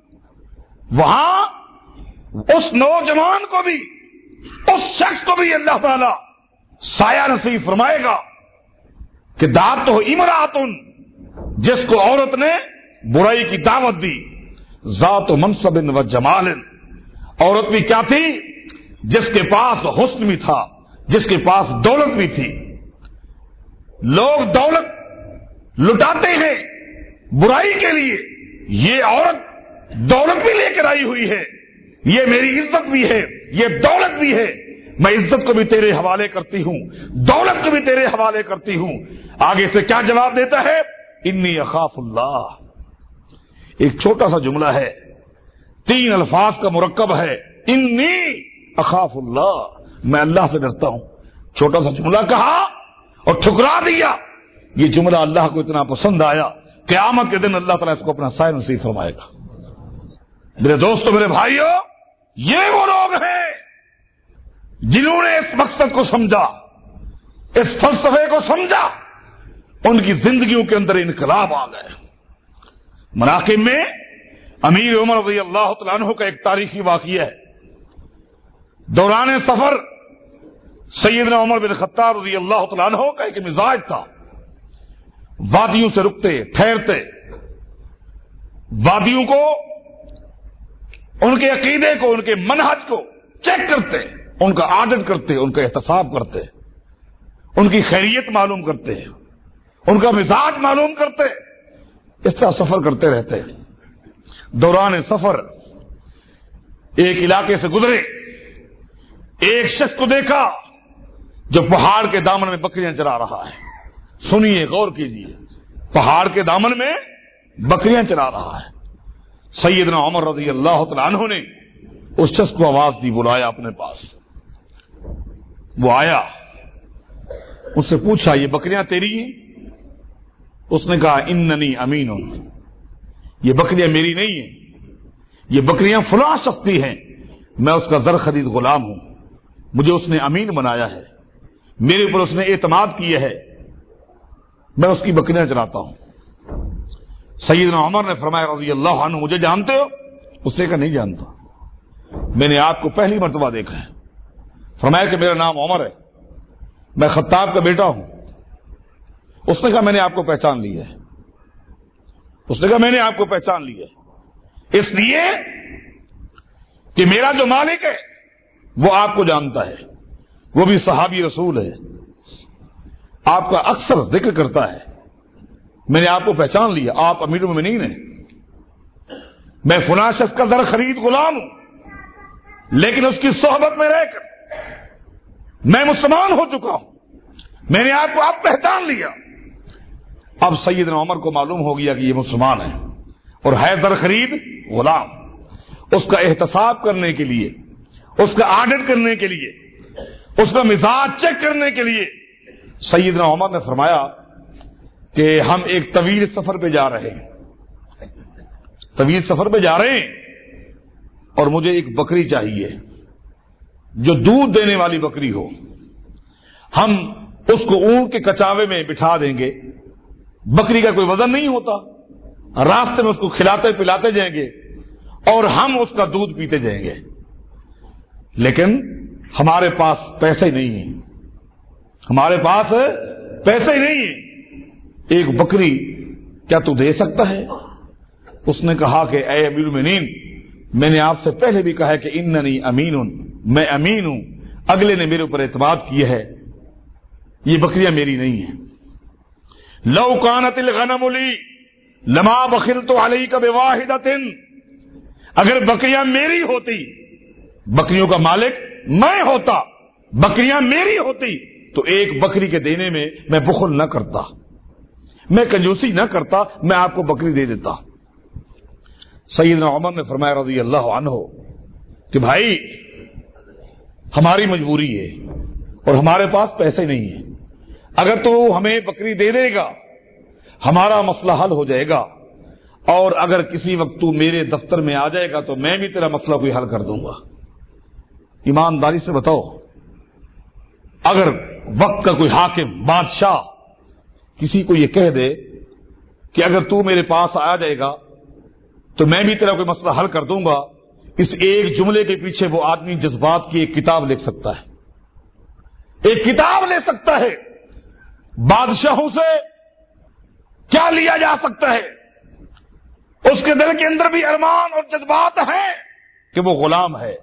وہاں اس نوجوان کو بھی، اس شخص کو بھی اللہ تعالیٰ سایہ نصیب فرمائے گا کہ دعوت تو امراتن، جس کو عورت نے برائی کی دعوت دی، ذات منصب و جمال، عورت بھی کیا تھی؟ جس کے پاس حسن بھی تھا، جس کے پاس دولت بھی تھی۔ لوگ دولت لٹاتے ہیں برائی کے لیے، یہ عورت دولت بھی لے کر آئی ہوئی ہے، یہ میری عزت بھی ہے، یہ دولت بھی ہے، میں عزت کو بھی تیرے حوالے کرتی ہوں، دولت کو بھی تیرے حوالے کرتی ہوں۔ آگے سے کیا جواب دیتا ہے؟ انی اخاف اللہ۔ ایک چھوٹا سا جملہ ہے، تین الفاظ کا مرکب ہے، انی اخاف اللہ، میں اللہ سے ڈرتا ہوں۔ چھوٹا سا جملہ کہا اور ٹھکرا دیا۔ یہ جملہ اللہ کو اتنا پسند آیا، قیامت کے دن اللہ تعالیٰ اس کو اپنا سایہ نصیب فرمائے گا۔ میرے دوستو، میرے بھائیو، یہ وہ لوگ ہیں جنہوں نے اس مقصد کو سمجھا، اس فلسفے کو سمجھا، ان کی زندگیوں کے اندر انقلاب آ گئے۔ مناقب میں امیر عمر رضی اللہ تعالیٰ عنہ کا ایک تاریخی واقعہ ہے۔ دوران سفر سیدنا عمر بن خطاب رضی اللہ تعالیٰ عنہ کا ایک مزاج تھا، وادیوں سے رکتے، ٹھہرتے، وادیوں کو، ان کے عقیدے کو، ان کے منہج کو چیک کرتے، ان کا آڈٹ کرتے، ان کا احتساب کرتے، ان کی خیریت معلوم کرتے، ان کا مزاج معلوم کرتے، اس طرح سفر کرتے رہتے۔ دوران سفر ایک علاقے سے گزرے، ایک شخص کو دیکھا جو پہاڑ کے دامن میں بکریاں چرا رہا ہے۔ سنیے، غور کیجیے، پہاڑ کے دامن میں بکریاں چرا رہا ہے۔ سیدنا عمر رضی اللہ تعالیٰ عنہ نے اس شخص کو آواز دی، بلایا اپنے پاس۔ وہ آیا، اس سے پوچھا یہ بکریاں تیری ہیں؟ اس نے کہا اننی امین، یہ بکریاں میری نہیں ہیں، یہ بکریاں فلاں شخص کی ہیں، میں اس کا زر خرید غلام ہوں، مجھے اس نے امین بنایا ہے، میرے اوپر اس نے اعتماد کیا ہے، میں اس کی بکریاں چراتا ہوں۔ سیدنا عمر نے فرمایا رضی اللہ عنہ مجھے جانتے ہو؟ اس نے کہا نہیں جانتا، میں نے آپ کو پہلی مرتبہ دیکھا ہے۔ فرمایا کہ میرا نام عمر ہے، میں خطاب کا بیٹا ہوں۔ اس نے کہا میں نے آپ کو پہچان لیا ہے، اس نے کہا میں نے آپ کو پہچان لیا ہے، اس لیے کہ میرا جو مالک ہے وہ آپ کو جانتا ہے، وہ بھی صحابی رسول ہے، آپ کا اکثر ذکر کرتا ہے، میں نے آپ کو پہچان لیا، آپ امیر المومنین ہیں، میں فلاں شخص کا در خرید غلام ہوں، لیکن اس کی صحبت میں رہ کر میں مسلمان ہو چکا ہوں، میں نے آپ کو آپ پہچان لیا۔ اب سیدنا عمر کو معلوم ہو گیا کہ یہ مسلمان ہے اور ہے در خرید غلام۔ اس کا احتساب کرنے کے لیے، اس کا آڈٹ کرنے کے لیے، اس کا مزاج چیک کرنے کے لیے سیدنا عمر نے فرمایا کہ ہم ایک طویل سفر پہ جا رہے ہیں، طویل سفر پہ جا رہے ہیں اور مجھے ایک بکری چاہیے جو دودھ دینے والی بکری ہو، ہم اس کو اونٹ کے کچاوے میں بٹھا دیں گے، بکری کا کوئی وزن نہیں ہوتا، راستے میں اس کو کھلاتے پلاتے جائیں گے اور ہم اس کا دودھ پیتے جائیں گے، لیکن ہمارے پاس پیسے نہیں ہیں، ہمارے پاس پیسے ہی نہیں ہیں، ایک بکری کیا تو دے سکتا ہے؟ اس نے کہا کہ اے امیر المومنین، میں نے آپ سے پہلے بھی کہا ہے کہ اننی امین، میں امین ہوں، اگلے نے میرے اوپر اعتماد کیا ہے، یہ بکریاں میری نہیں ہیں۔ لو کانت الغنم لی لما بخلت علیک بواحدۃ، اگر بکریاں میری ہوتی، بکریوں کا مالک میں ہوتا، بکریاں میری ہوتی تو ایک بکری کے دینے میں میں بخل نہ کرتا، میں کنجوسی نہ کرتا، میں آپ کو بکری دے دیتا۔ سیدنا عمر نے فرمایا رضی اللہ عنہ کہ بھائی ہماری مجبوری ہے اور ہمارے پاس پیسے نہیں ہیں. اگر تو ہمیں بکری دے دے گا ہمارا مسئلہ حل ہو جائے گا, اور اگر کسی وقت تو میرے دفتر میں آ جائے گا تو میں بھی تیرا مسئلہ کوئی حل کر دوں گا. ایمانداری سے بتاؤ, اگر وقت کا کوئی حاکم بادشاہ کسی کو یہ کہہ دے کہ اگر تو میرے پاس آ جائے گا تو میں بھی تیرا کوئی مسئلہ حل کر دوں گا, اس ایک جملے کے پیچھے وہ آدمی جذبات کی ایک کتاب لکھ سکتا ہے, ایک کتاب لے سکتا ہے. بادشاہوں سے کیا لیا جا سکتا ہے؟ اس کے دل کے اندر بھی ارمان اور جذبات ہیں کہ وہ غلام ہے.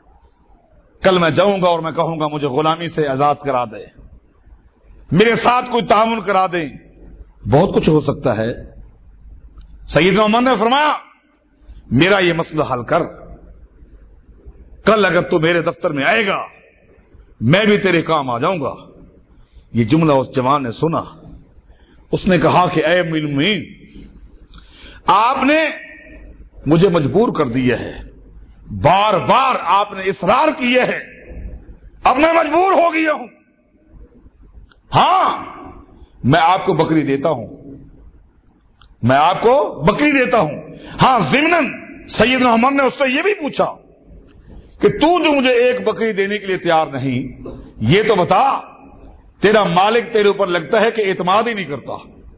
کل میں جاؤں گا اور میں کہوں گا مجھے غلامی سے آزاد کرا دے, میرے ساتھ کوئی تعاون کرا دیں. بہت کچھ ہو سکتا ہے. سیدنا عمر نے فرمایا میرا یہ مسئلہ حل کر, کل اگر تو میرے دفتر میں آئے گا میں بھی تیرے کام آ جاؤں گا. یہ جملہ اس جوان نے سنا, اس نے کہا کہ اے امیر المومنین, آپ نے مجھے مجبور کر دیا ہے, بار بار آپ نے اصرار کیا ہے, اب میں مجبور ہو گیا ہوں. ہاں میں آپ کو بکری دیتا ہوں, میں آپ کو بکری دیتا ہوں. ہاں ضمناً سیدنا عمر نے اس سے یہ بھی پوچھا کہ تو جو مجھے ایک بکری دینے کے لیے تیار نہیں, یہ تو بتا تیرا مالک تیرے اوپر لگتا ہے کہ اعتماد ہی نہیں کرتا,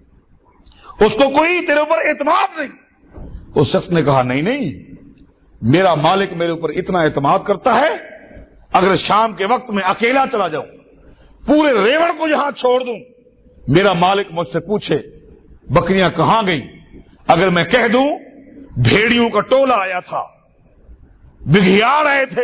اس کو کوئی تیرے اوپر اعتماد نہیں. اس شخص نے کہا نہیں نہیں, میرا مالک میرے اوپر اتنا اعتماد کرتا ہے, اگر شام کے وقت میں اکیلا چلا جاؤں, پورے ریوڑ کو یہاں چھوڑ دوں, میرا مالک مجھ سے پوچھے بکریاں کہاں گئیں, اگر میں کہہ دوں بھیڑیوں کا ٹولہ آیا تھا, بگھیاڑ آئے تھے,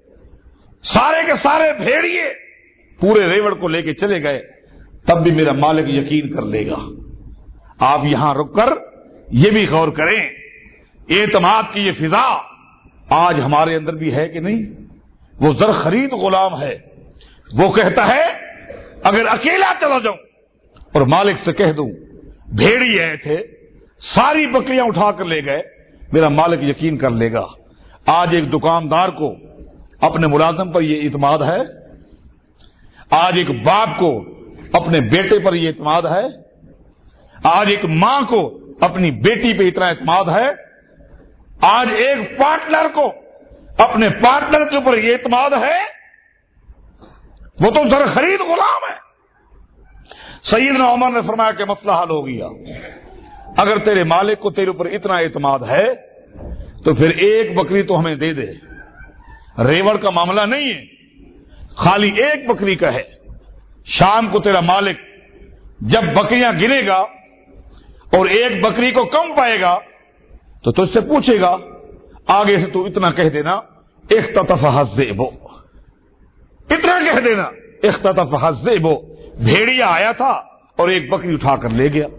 سارے کے سارے بھیڑیے پورے ریوڑ کو لے کے چلے گئے, تب بھی میرا مالک یقین کر لے گا. آپ یہاں رک کر یہ بھی غور کریں, اعتماد کی یہ فضا آج ہمارے اندر بھی ہے کہ نہیں. وہ زر خرید غلام ہے, وہ کہتا ہے اگر اکیلا چلا جاؤں اور مالک سے کہہ دوں بھیڑی آئے تھے, ساری بکریاں اٹھا کر لے گئے, میرا مالک یقین کر لے گا. آج ایک دکاندار کو اپنے ملازم پر یہ اعتماد ہے, آج ایک باپ کو اپنے بیٹے پر یہ اعتماد ہے, آج ایک ماں کو اپنی بیٹی پہ اتنا اعتماد ہے, آج ایک پارٹنر کو اپنے پارٹنر کے اوپر یہ اعتماد ہے. وہ تو زر خرید غلام ہے. سیدنا عمر نے فرمایا کہ مسئلہ حل ہو گیا, اگر تیرے مالک کو تیرے اوپر اتنا اعتماد ہے تو پھر ایک بکری تو ہمیں دے دے. ریوڑ کا معاملہ نہیں ہے, خالی ایک بکری کا ہے. شام کو تیرا مالک جب بکریاں گنے گا اور ایک بکری کو کم پائے گا تو تجھ سے پوچھے گا, آگے سے تو اتنا کہہ دینا اختطف الذئب, اتنا کہہ دینا اختطف الذئب, بھیڑیا آیا تھا اور ایک بکری اٹھا کر لے گیا.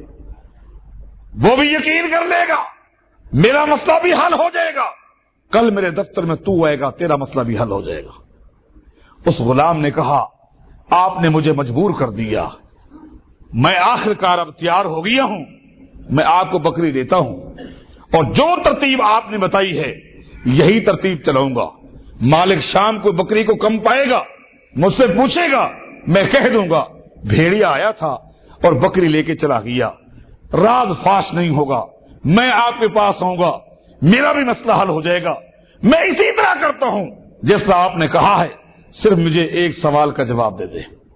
وہ بھی یقین کر لے گا, میرا مسئلہ بھی حل ہو جائے گا. کل میرے دفتر میں تو آئے گا, تیرا مسئلہ بھی حل ہو جائے گا. اس غلام نے کہا آپ نے مجھے مجبور کر دیا, میں آخر کار اب تیار ہو گیا ہوں, میں آپ کو بکری دیتا ہوں, اور جو ترتیب آپ نے بتائی ہے یہی ترتیب چلاؤں گا. مالک شام کو بکری کو کم پائے گا, مجھ سے پوچھے گا, میں کہہ دوں گا بھیڑیا آیا تھا اور بکری لے کے چلا گیا. راز فاش نہیں ہوگا, میں آپ کے پاس آؤں گا, میرا بھی مسئلہ حل ہو جائے گا. میں اسی طرح کرتا ہوں جیسا آپ نے کہا ہے, صرف مجھے ایک سوال کا جواب دے دے.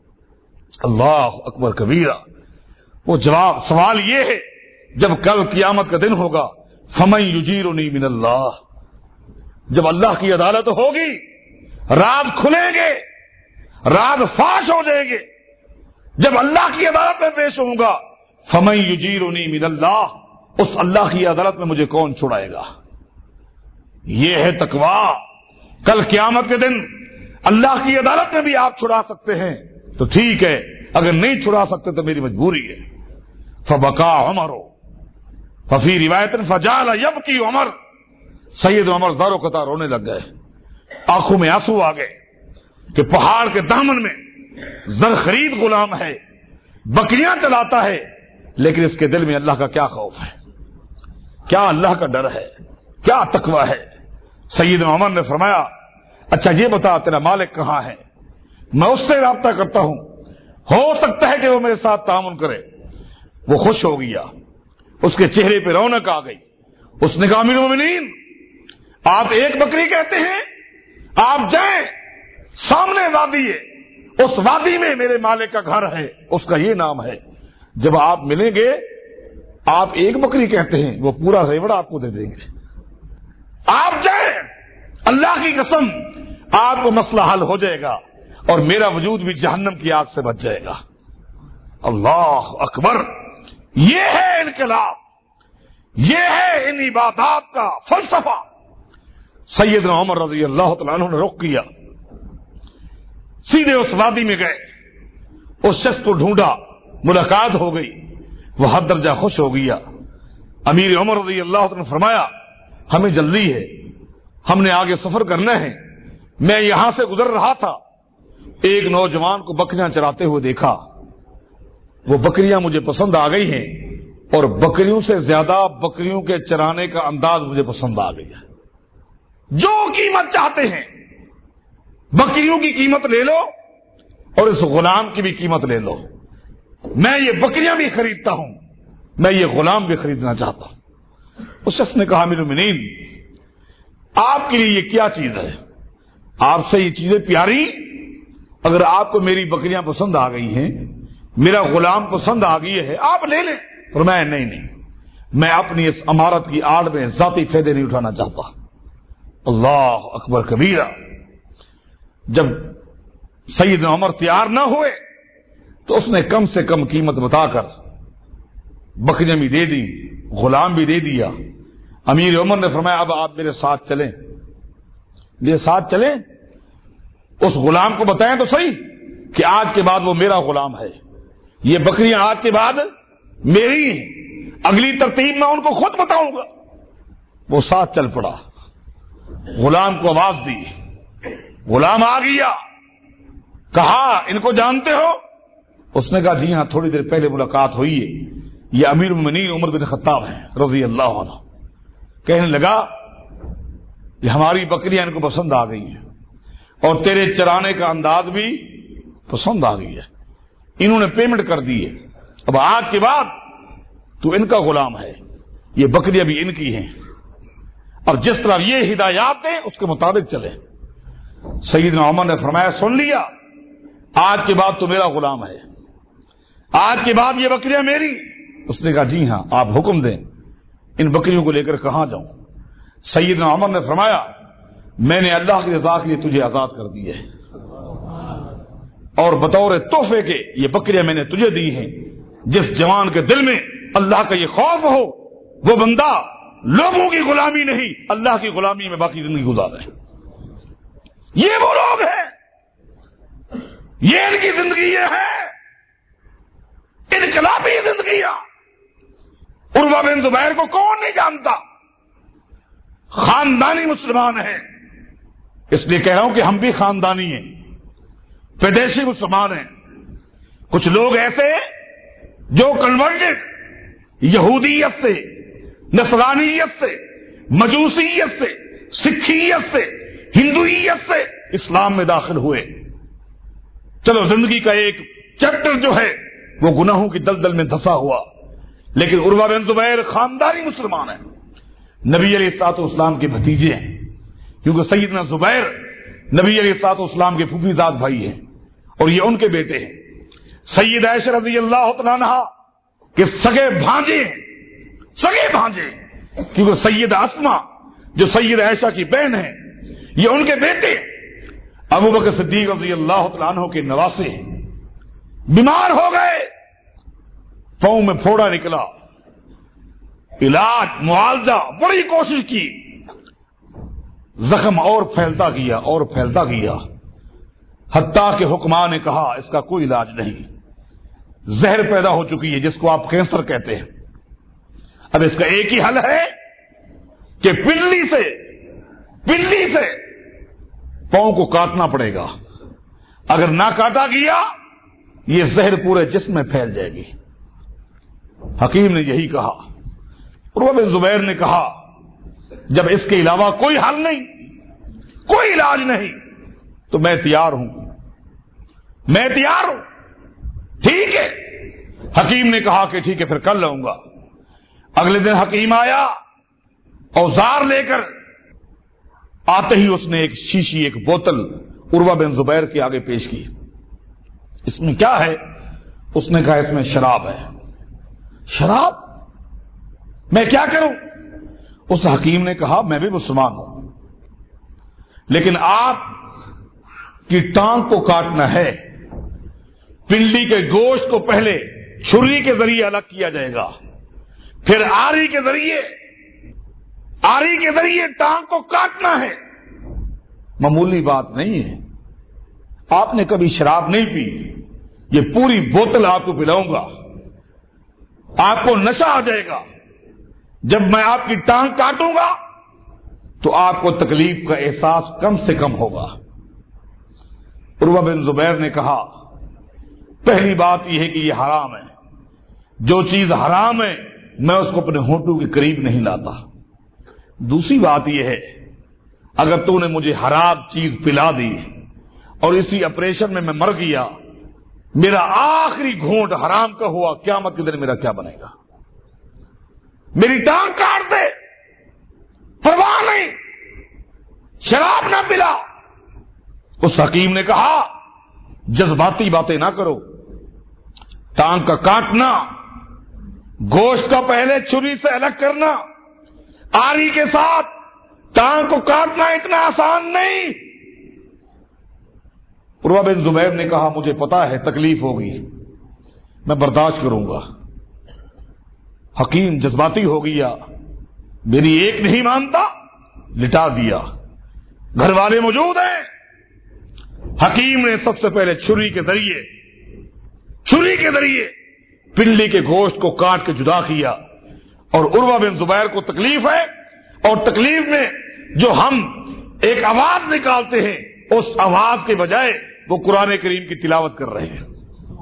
اللہ اکبر کبیرہ. وہ جواب سوال یہ ہے, جب کل قیامت کا دن ہوگا, فمن یجیرنی من اللہ, جب اللہ کی عدالت ہوگی, راز کھلیں گے, راز فاش ہو جائیں گے, جب اللہ کی عدالت میں پیش ہوں گا, فمن یجیرنی من اللہ, اس اللہ کی عدالت میں مجھے کون چھڑائے گا. یہ ہے تقویٰ. کل قیامت کے دن اللہ کی عدالت میں بھی آپ چھڑا سکتے ہیں تو ٹھیک ہے, اگر نہیں چھڑا سکتے تو میری مجبوری ہے. فبکا عمر, ففی روایت فجعل یبکی عمر, سید عمر زار و قطع رونے لگ گئے, آنکھوں میں آنسو آ گئے کہ پہاڑ کے دامن میں زر خرید غلام ہے, بکریاں چلاتا ہے, لیکن اس کے دل میں اللہ کا کیا خوف ہے, کیا اللہ کا ڈر ہے, کیا تقویٰ ہے. سید عمر نے فرمایا اچھا یہ بتا تیرا مالک کہاں ہے، میں اس سے رابطہ کرتا ہوں، ہو سکتا ہے کہ وہ میرے ساتھ تعاون کرے۔ وہ خوش ہو گیا، اس کے چہرے پہ رونق آ گئی۔ اس نے کہا امیر المومنین، آپ ایک بکری کہتے ہیں، آپ جائیں، سامنے وادی ہے، اس وادی میں میرے مالک کا گھر ہے، اس کا یہ نام ہے، جب آپ ملیں گے آپ ایک بکری کہتے ہیں، وہ پورا ریوڑا آپ کو دے دیں گے، آپ جائیں، اللہ کی قسم آپ کو مسئلہ حل ہو جائے گا اور میرا وجود بھی جہنم کی آگ سے بچ جائے گا۔ اللہ اکبر، یہ ہے انقلاب، یہ ہے ان عبادات کا فلسفہ۔ سیدنا عمر رضی اللہ تعالیٰ عنہ نے رخ کیا، سیدھے اس وادی میں گئے، اس شخص کو ڈھونڈا، ملاقات ہو گئی، وہ حد درجہ خوش ہو گیا۔ امیر عمر رضی اللہ عنہ نے فرمایا ہمیں جلدی ہے، ہم نے آگے سفر کرنا ہے، میں یہاں سے گزر رہا تھا، ایک نوجوان کو بکریاں چراتے ہوئے دیکھا، وہ بکریاں مجھے پسند آ گئی ہیں اور بکریوں سے زیادہ بکریوں کے چرانے کا انداز مجھے پسند آ گیا، جو قیمت چاہتے ہیں بکریوں کی قیمت لے لو اور اس غلام کی بھی قیمت لے لو، میں یہ بکریاں بھی خریدتا ہوں، میں یہ غلام بھی خریدنا چاہتا ہوں۔ اس شخص نے کہا امیر المومنین، آپ کے لیے یہ کیا چیز ہے، آپ سے یہ چیزیں پیاری، اگر آپ کو میری بکریاں پسند آ گئی ہیں، میرا غلام پسند آ گئی ہے، آپ لے لیں۔ فرمایا نہیں نہیں، میں اپنی اس امارت کی آڑ میں ذاتی فائدے نہیں اٹھانا چاہتا۔ اللہ اکبر کبیرہ۔ جب سیدنا عمر تیار نہ ہوئے تو اس نے کم سے کم قیمت بتا کر بکریاں بھی دے دی، غلام بھی دے دیا۔ امیر عمر نے فرمایا اب آپ میرے ساتھ چلیں، میرے ساتھ چلیں، اس غلام کو بتائیں تو صحیح کہ آج کے بعد وہ میرا غلام ہے، یہ بکریاں آج کے بعد میری ہیں، اگلی ترتیب میں ان کو خود بتاؤں گا۔ وہ ساتھ چل پڑا، غلام کو آواز دی، غلام آ گیا، کہا ان کو جانتے ہو؟ اس نے کہا جی ہاں، تھوڑی دیر پہلے ملاقات ہوئی ہے، یہ امیر المومنین عمر بن خطاب ہیں رضی اللہ عنہ۔ کہنے لگا یہ ہماری بکریاں ان کو پسند آ گئی ہیں اور تیرے چرانے کا انداز بھی پسند آ گئی ہے، انہوں نے پیمنٹ کر دی ہے، اب آج کے بعد تو ان کا غلام ہے، یہ بکریاں بھی ان کی ہیں، اور جس طرح یہ ہدایات دیں اس کے مطابق چلے۔ سیدنا عمر نے فرمایا سن لیا، آج کے بعد تو میرا غلام ہے، آج کے بعد یہ بکریاں میری۔ اس نے کہا جی ہاں، آپ حکم دیں، ان بکریوں کو لے کر کہاں جاؤں؟ سیدنا عمر نے فرمایا میں نے اللہ کی رضا کے لیے تجھے آزاد کر دی ہے، اور بطور تحفے کے یہ بکریاں میں نے تجھے دی ہیں، جس جوان کے دل میں اللہ کا یہ خوف ہو وہ بندہ لوگوں کی غلامی نہیں اللہ کی غلامی میں باقی زندگی گزارے۔ یہ وہ لوگ ہیں، یہ ان کی زندگی یہ ہے، انقلابی زندگیاں۔ عروہ بن زبیر کو کون نہیں جانتا، خاندانی مسلمان ہیں، اس لیے کہہ رہا ہوں کہ ہم بھی خاندانی ہیں، پیدائشی مسلمان ہیں۔ کچھ لوگ ایسے جو کنورٹڈ یہودیت سے، نصرانیت سے، مجوسیت سے، سکھیت سے، ہندویت سے اسلام میں داخل ہوئے، چلو زندگی کا ایک چیپٹر جو ہے وہ گناہوں کی دلدل میں دھسا ہوا، لیکن عروہ بن زبیر خاندانی مسلمان ہیں، نبی علیہ الصلوۃ والسلام کے بھتیجے ہیں، کیونکہ سیدنا زبیر نبی علیہ الصلوۃ والسلام کے پھوپھی زاد بھائی ہیں اور یہ ان کے بیٹے ہیں۔ سید عائشہ رضی اللہ تعالیٰ عنہ کے سگے بھانجے ہیں، سگے بھانجے، کیونکہ سید اسما جو سید عائشہ کی بہن ہے یہ ان کے بیٹے۔ ابو بکر صدیق رضی اللہ تعالیٰ عنہ کے نواسے ہیں، بیمار ہو گئے، پاؤں میں پھوڑا نکلا، علاج معالجہ بڑی کوشش کی، زخم اور پھیلتا گیا اور پھیلتا گیا، حتیٰ کہ حکماں نے کہا اس کا کوئی علاج نہیں، زہر پیدا ہو چکی ہے جس کو آپ کینسر کہتے ہیں، اب اس کا ایک ہی حل ہے کہ پنڈلی سے پنڈلی سے پاؤں کو کاٹنا پڑے گا، اگر نہ کاٹا گیا یہ زہر پورے جسم میں پھیل جائے گی۔ حکیم نے یہی کہا۔ عروہ بن زبیر نے کہا جب اس کے علاوہ کوئی حل نہیں کوئی علاج نہیں، تو میں تیار ہوں، میں تیار ہوں، ٹھیک ہے۔ حکیم نے کہا کہ ٹھیک ہے پھر کر لوں گا۔ اگلے دن حکیم آیا، اوزار لے کر، آتے ہی اس نے ایک شیشی، ایک بوتل عروہ بن زبیر کے آگے پیش کی۔ اس میں کیا ہے؟ اس نے کہا اس میں شراب ہے۔ شراب؟ میں کیا کروں؟ اس حکیم نے کہا میں بھی مسلمان ہوں، لیکن آپ کی ٹانگ کو کاٹنا ہے، پنڈلی کے گوشت کو پہلے چھری کے ذریعے الگ کیا جائے گا، پھر آری کے ذریعے آری کے ذریعے ٹانگ کو کاٹنا ہے۔ معمولی بات نہیں ہے، آپ نے کبھی شراب نہیں پی، یہ پوری بوتل آپ کو پلاؤں گا، آپ کو نشہ آ جائے گا۔ جب میں آپ کی ٹانگ کاٹوں گا تو آپ کو تکلیف کا احساس کم سے کم ہوگا۔ عروہ بن زبیر نے کہا پہلی بات یہ ہے کہ یہ حرام ہے، جو چیز حرام ہے میں اس کو اپنے ہونٹوں کے قریب نہیں لاتا۔ دوسری بات یہ ہے اگر تو نے مجھے حرام چیز پلا دی اور اسی آپریشن میں میں مر گیا، میرا آخری گھونٹ حرام کا ہوا، قیامت کے دن میرا کیا بنے گا؟ میری ٹانگ کاٹ دے، پرواہ نہیں، شراب نہ پلا۔ اس حکیم نے کہا جذباتی باتیں نہ کرو، ٹانگ کا کاٹنا، گوشت کا پہلے چھری سے الگ کرنا، آری کے ساتھ ٹانگ کو کاٹنا اتنا آسان نہیں۔ عروہ بن زبیر نے کہا مجھے پتا ہے تکلیف ہوگی، میں برداشت کروں گا۔ حکیم جذباتی ہو گیا، میری ایک نہیں مانتا، لٹا دیا۔ گھر والے موجود ہیں، حکیم نے سب سے پہلے چھری کے ذریعے چھری کے ذریعے پنڈلی کے گوشت کو کاٹ کے جدا کیا، اور عروہ بن زبیر کو تکلیف ہے، اور تکلیف میں جو ہم ایک آواز نکالتے ہیں اس آواز کے بجائے وہ قرآن کریم کی تلاوت کر رہے ہیں۔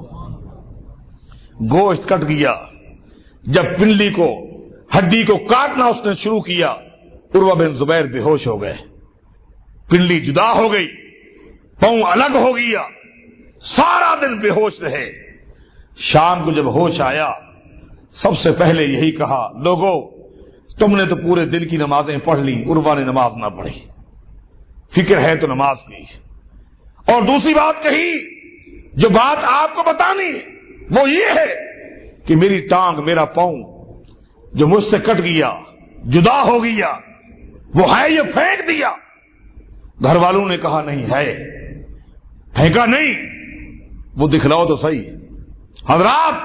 گوشت کٹ گیا، جب پنڈلی کو ہڈی کو کاٹنا اس نے شروع کیا، عروہ بن زبیر بے ہوش ہو گئے، پنڈلی جدا ہو گئی، پاؤں الگ ہو گیا، سارا دن بے ہوش رہے۔ شام کو جب ہوش آیا سب سے پہلے یہی کہا لوگوں تم نے تو پورے دن کی نمازیں پڑھ لی، عروہ نے نماز نہ پڑھی، فکر ہے تو نماز کی۔ اور دوسری بات کہی جو بات آپ کو بتانی وہ یہ ہے کہ میری ٹانگ، میرا پاؤں جو مجھ سے کٹ گیا، جدا ہو گیا، وہ ہے یہ پھینک دیا۔ گھر والوں نے کہا نہیں ہے، پھینکا نہیں، وہ دکھلاؤ تو صحیح۔ حضرات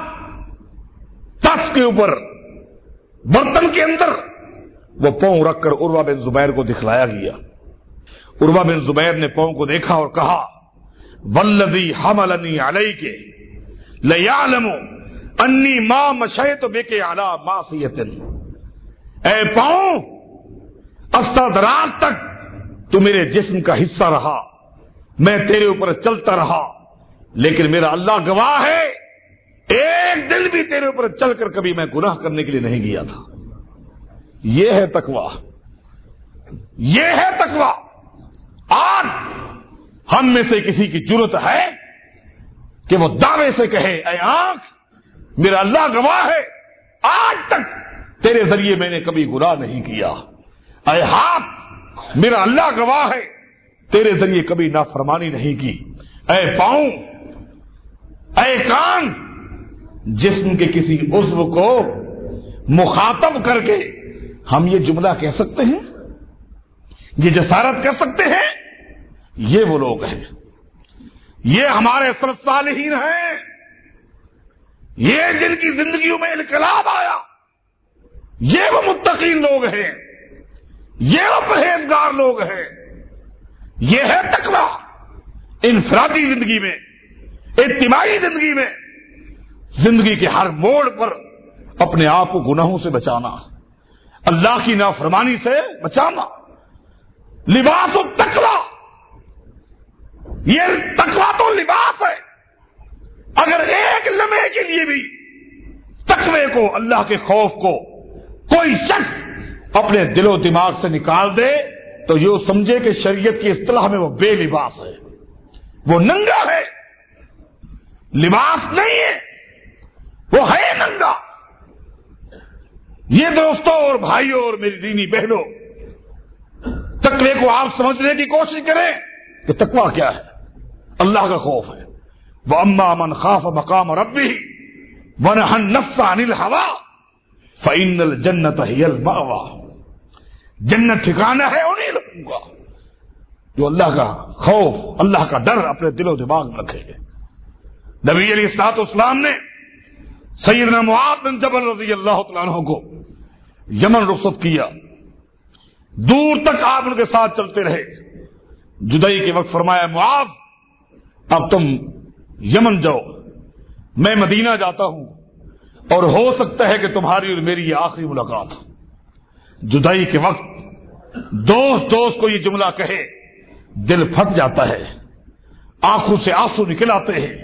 تس کے اوپر برتن کے اندر وہ پاؤں رکھ کر عروہ بن زبیر کو دکھلایا گیا۔ عروہ بن زبیر نے پاؤں کو دیکھا اور کہا والذی حملنی علیک لیعلم انی ما مشیت بک علی معصیۃ، اے پاؤں استدراج تک تو میرے جسم کا حصہ رہا، میں تیرے اوپر چلتا رہا، لیکن میرا اللہ گواہ ہے ایک دن بھی تیرے اوپر چل کر کبھی میں گناہ کرنے کے لیے نہیں گیا تھا۔ یہ ہے تقویٰ، یہ ہے تقویٰ۔ آج ہم میں سے کسی کی جرت ہے کہ وہ دعوے سے کہے اے آنکھ میرا اللہ گواہ ہے آج تک تیرے ذریعے میں نے کبھی گناہ نہیں کیا، اے ہاتھ میرا اللہ گواہ ہے تیرے ذریعے کبھی نافرمانی نہیں کی، اے پاؤں، اے کان، جسم کے کسی عضو کو مخاطب کر کے ہم یہ جملہ کہہ سکتے ہیں، یہ جسارت کر سکتے ہیں؟ یہ وہ لوگ ہیں، یہ ہمارے سلف صالحین ہیں، یہ جن کی زندگیوں میں انقلاب آیا، یہ وہ متقین لوگ ہیں، یہ وہ پرہیزگار لوگ ہیں۔ یہ ہے تقویٰ، انفرادی زندگی میں، اجتماعی زندگی میں، زندگی کے ہر موڑ پر اپنے آپ کو گناہوں سے بچانا، اللہ کی نافرمانی سے بچانا۔ لباس التقویٰ، یہ تقویٰ تو لباس ہے۔ اگر ایک لمحے کے لیے بھی تقوی کو، اللہ کے خوف کو کوئی شخص اپنے دل و دماغ سے نکال دے تو یہ سمجھے کہ شریعت کی اصطلاح میں وہ بے لباس ہے، وہ ننگا ہے، لباس نہیں ہے، وہ ہے ننگا۔ یہ دوستوں اور بھائیوں اور میری دینی بہنوں، تقوی کو آپ سمجھنے کی کوشش کریں کہ تقوی کیا ہے۔ اللہ کا خوف ہے۔ وَأَمَّا مَنْ خَافَ مَقَامَ رَبِّهِ وَنَهَى النَّفْسَ عَنِ الْهَوَىٰ فَإِنَّ الْجَنَّةَ هِيَ الْمَأْوَىٰ، جنت ٹھکانہ ہے انہیں لوگوں کا جو اللہ کا خوف، اللہ کا ڈر اپنے دل و دماغ میں رکھے گے۔ نبی علیہ الصلوۃ والسلام نے سیدنا معاذ بن جبل رضی اللہ تعالیٰ عنہ کو یمن رخصت کیا، دور تک آپ ان کے ساتھ چلتے رہے۔ جدائی کے وقت فرمایا معاذ اب تم یمن جاؤ، میں مدینہ جاتا ہوں، اور ہو سکتا ہے کہ تمہاری اور میری یہ آخری ملاقات ہو۔ جدائی کے وقت دوست دوست کو یہ جملہ کہے، دل پھٹ جاتا ہے، آنکھوں سے آنسو نکل آتے ہیں،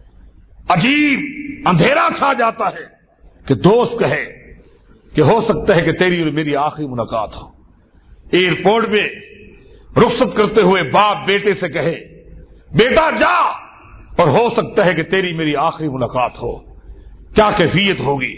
عجیب اندھیرا چھا جاتا ہے کہ دوست کہے کہ ہو سکتا ہے کہ تیری اور میری آخری ملاقات ہو۔ ایئرپورٹ پہ رخصت کرتے ہوئے باپ بیٹے سے کہے بیٹا جا، اور ہو سکتا ہے کہ تیری میری آخری ملاقات ہو، کیا کیفیت ہوگی؟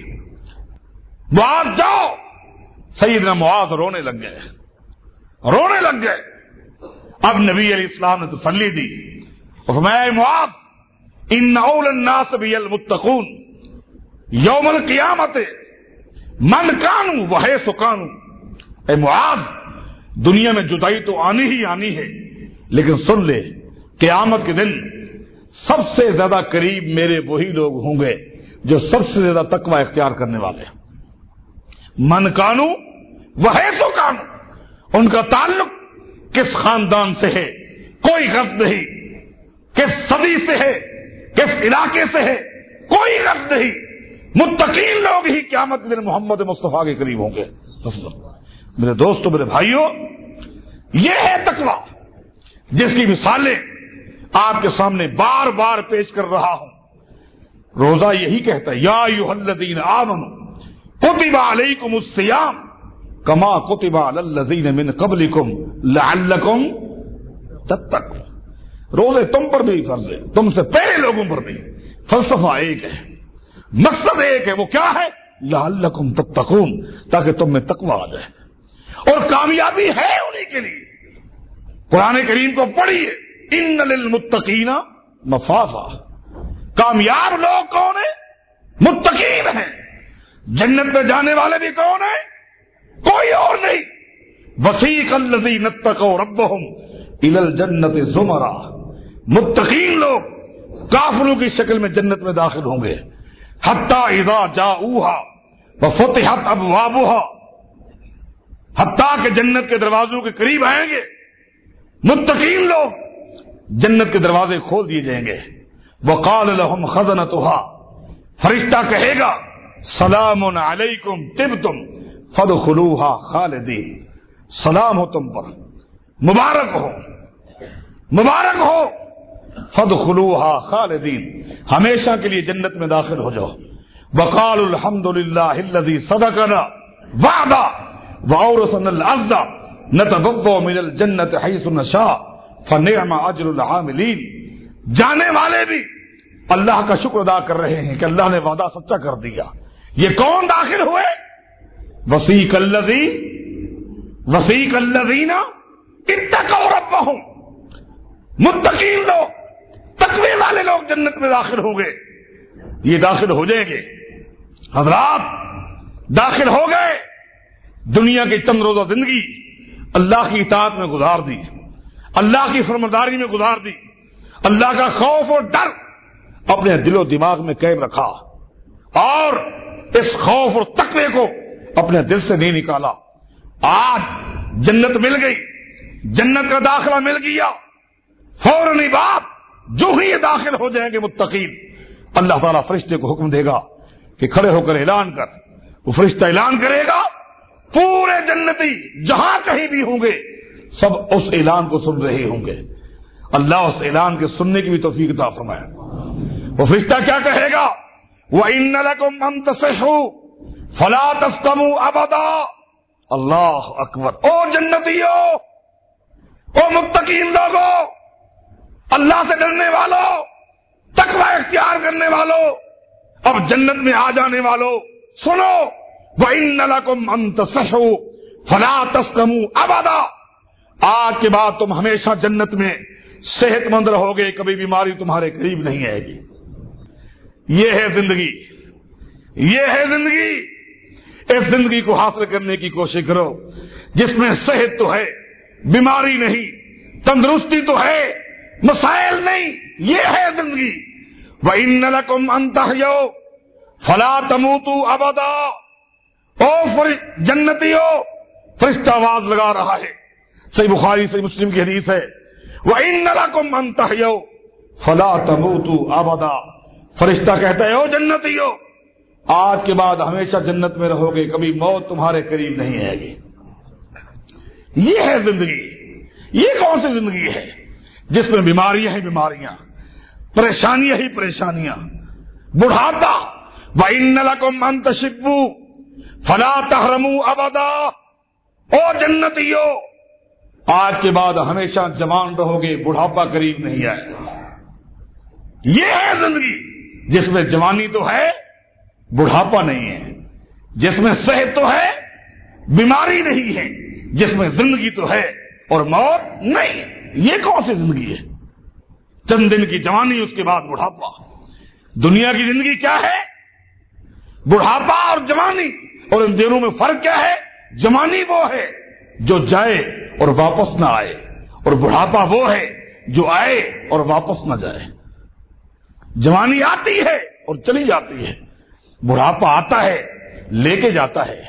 معاذ جاؤ۔ سیدنا معاذ رونے لگ گئے، رونے لگ گئے۔ اب نبی علیہ السلام نے تسلی دی اور فرمایا معاذ ان اول الناس بی المتقون یوم القیامت من کانوا وحیث کانوا۔ اے معاذ، دنیا میں جدائی تو آنی ہی آنی ہے، لیکن سن لے قیامت کے دن سب سے زیادہ قریب میرے وہی لوگ ہوں گے جو سب سے زیادہ تقوی اختیار کرنے والے ہیں۔ من کانو وحیث کانو، ان کا تعلق کس خاندان سے ہے کوئی غرض نہیں، کس صدی سے ہے کس علاقے سے ہے کوئی غرض نہیں، متقین لوگ ہی قیامت کے دن محمد مصطفیٰ کے قریب ہوں گے۔ میرے دوستو، میرے بھائیوں، یہ ہے تقوی جس کی مثالیں آپ کے سامنے بار بار پیش کر رہا ہوں۔ روزہ یہی کہتا ہے یا ایھا الذین آمنوا کتب علیکم الصیام کما کتب علی الذین من قبلکم لعلکم تتقون۔ روزے تم پر بھی فرض ہے، تم سے پہلے لوگوں پر بھی۔ فلسفہ ایک ہے، مقصد ایک ہے، وہ کیا ہے؟ لعلکم تتقون، تاکہ تم میں تقوی آ جائے، اور کامیابی ہے انہی کے لیے۔ قرآن کریم کو پڑھیے، ان للمتقین مفازا، کامیاب لوگ کون ہیں؟ متقین ہیں۔ جنت میں جانے والے بھی کون ہیں؟ کوئی اور نہیں۔ وسیق الذین اتقوا ربهم الی الجنۃ زمرا، متقین لوگ کافروں کی شکل میں جنت میں داخل ہوں گے۔ حتی اذا جاؤها وفتحت ابوابها، حتیٰ کہ جنت کے دروازوں کے قریب آئیں گے متقین لوگ، جنت کے دروازے کھول دیے جائیں گے۔ وقال لهم خزنتها، فرشتہ کہے گا سلام علیکم طبتم فادخلوها خالدین، سلام ہو تم پر، مبارک ہو، مبارک ہو، فادخلوها خالدین، ہمیشہ کے لیے جنت میں داخل ہو جاؤ۔ وقالوا الحمد للہ الذی صدقنا وعدہ وأورثنا الأرض نتبوأ من الجنة حيث نشاء فنعم أجر العاملين۔ جانے والے بھی اللہ کا شکر ادا کر رہے ہیں کہ اللہ نے وعدہ سچا کر دیا۔ یہ کون داخل ہوئے؟ وسیق الذی وسیق الذین اتقوا ربهم، متقین لوگ، تقوی والے لوگ جنت میں داخل ہوں گے۔ یہ داخل ہو جائیں گے۔ حضرات داخل ہو گئے، دنیا کی چند روزہ زندگی اللہ کی اطاعت میں گزار دی، اللہ کی فرمانبرداری میں گزار دی، اللہ کا خوف اور ڈر اپنے دل و دماغ میں قائم رکھا، اور اس خوف اور تقوی کو اپنے دل سے نہیں نکالا۔ آج جنت مل گئی، جنت کا داخلہ مل گیا، فوراً ہی بات جو ہی یہ داخل ہو جائیں گے متقین، اللہ تعالیٰ فرشتے کو حکم دے گا کہ کھڑے ہو کر اعلان کر۔ وہ فرشتہ اعلان کرے گا، پورے جنتی جہاں کہیں بھی ہوں گے سب اس اعلان کو سن رہے ہوں گے۔ اللہ اس اعلان کے سننے کی بھی توفیق عطا فرمائے۔ وہ فرشتہ کیا کہے گا؟ وَإِنَّ لَكُمْ أَن تَصِحُّوا فَلَا تَسْقَمُوا أَبَدًا۔ اللہ اکبر۔ او جنتیو، او متقین لوگوں، اللہ سے ڈرنے والوں، تقوی اختیار کرنے والوں، اب جنت میں آ جانے والوں، سنو، وَإِنَّ لَكُمْ أَن تَصِحُّوا فَلَا تَسْقَمُوا أَبَدًا، آج کے بعد تم ہمیشہ جنت میں صحت مند رہو گے، کبھی بیماری تمہارے قریب نہیں آئے گی۔ یہ ہے زندگی، یہ ہے زندگی۔ اس زندگی کو حاصل کرنے کی کوشش کرو جس میں صحت تو ہے، بیماری نہیں، تندرستی تو ہے، مسائل نہیں، یہ ہے زندگی۔ وَإِنَّ لَكُمْ أَن تَحْيَوْا فَلَا تَمُوتُوا أَبَدًا، او جنتیو، فرشتہ آواز لگا رہا ہے، صحیح بخاری صحیح مسلم کی حدیث ہے، وَإِنَّ لَكُمْ أَن تَحْيَوْا فَلَا تَمُوتُوا أَبَدًا، فرشتہ کہتا ہے او جنتیو، آج کے بعد ہمیشہ جنت میں رہو گے، کبھی موت تمہارے قریب نہیں آئے گی۔ یہ ہے زندگی۔ یہ کون سی زندگی ہے جس میں بیماریاں ہی بیماریاں، پریشانیاں ہی پریشانیاں، بڑھاپا، وَإِنَّ لَكُمْ أَن تَشِبُّوا فَلَا تَحْرَمُوا أَبَدًا، او جنتیو، آج کے بعد ہمیشہ جوان رہو گے، بڑھاپا قریب نہیں آئے گا۔ یہ ہے زندگی جس میں جوانی تو ہے، بڑھاپا نہیں ہے، جس میں صحت تو ہے، بیماری نہیں ہے، جس میں زندگی تو ہے اور موت نہیں ہے۔ یہ کون سی زندگی ہے؟ چند دن کی جوانی، اس کے بعد بڑھاپا۔ دنیا کی زندگی کیا ہے؟ بڑھاپا اور جوانی، اور ان دونوں میں فرق کیا ہے؟ جوانی وہ ہے جو جائے اور واپس نہ آئے، اور بڑھاپا وہ ہے جو آئے اور واپس نہ جائے۔ جوانی آتی ہے اور چلی جاتی ہے، بڑھاپا آتا ہے لے کے جاتا ہے۔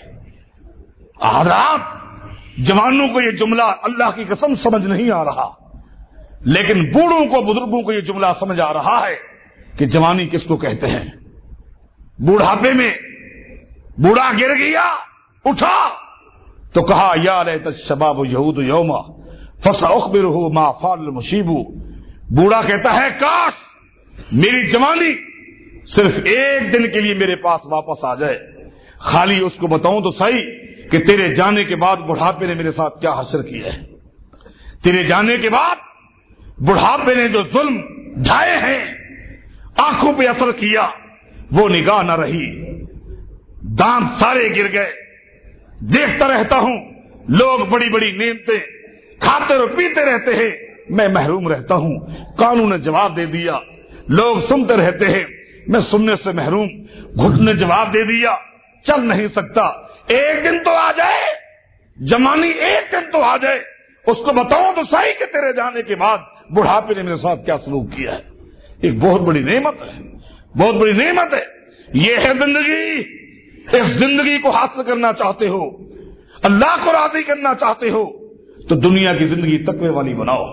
حضرات، جوانوں کو یہ جملہ اللہ کی قسم سمجھ نہیں آ رہا، لیکن بوڑھوں کو، بزرگوں کو یہ جملہ سمجھ آ رہا ہے کہ جوانی کس کو کہتے ہیں۔ بوڑھاپے میں بوڑھا گر گیا، اٹھا تو کہا یا لیت الشباب یعود یوما فساخبرہ ما فعل المشیب، بوڑھا کہتا ہے کاش میری جوانی صرف ایک دن کے لیے میرے پاس واپس آ جائے، خالی اس کو بتاؤں تو صحیح کہ تیرے جانے کے بعد بڑھاپے نے میرے ساتھ کیا حشر کیا ہے، تیرے جانے کے بعد بڑھاپے نے جو ظلم ڈھائے ہیں، آنکھوں پہ اثر کیا، وہ نگاہ نہ رہی، دانت سارے گر گئے۔ دیکھتا رہتا ہوں لوگ بڑی بڑی نعمتیں کھاتے اور پیتے رہتے ہیں، میں محروم رہتا ہوں۔ قانون نے جواب دے دیا، لوگ سنتے رہتے ہیں، میں سننے سے محروم۔ گھٹ نے جواب دے دیا، چل نہیں سکتا، ایک دن تو آ جائے، جوانی ایک دن تو آ جائے، اس کو بتاؤں تو صحیح کہ تیرے جانے کے بعد بڑھاپے نے میرے ساتھ کیا سلوک کیا ہے۔ ایک بہت بڑی نعمت ہے، بہت بڑی نعمت ہے۔ یہ ہے زندگی۔ اس زندگی کو حاصل کرنا چاہتے ہو، اللہ کو راضی کرنا چاہتے ہو، تو دنیا کی زندگی تقوی والی بناؤ،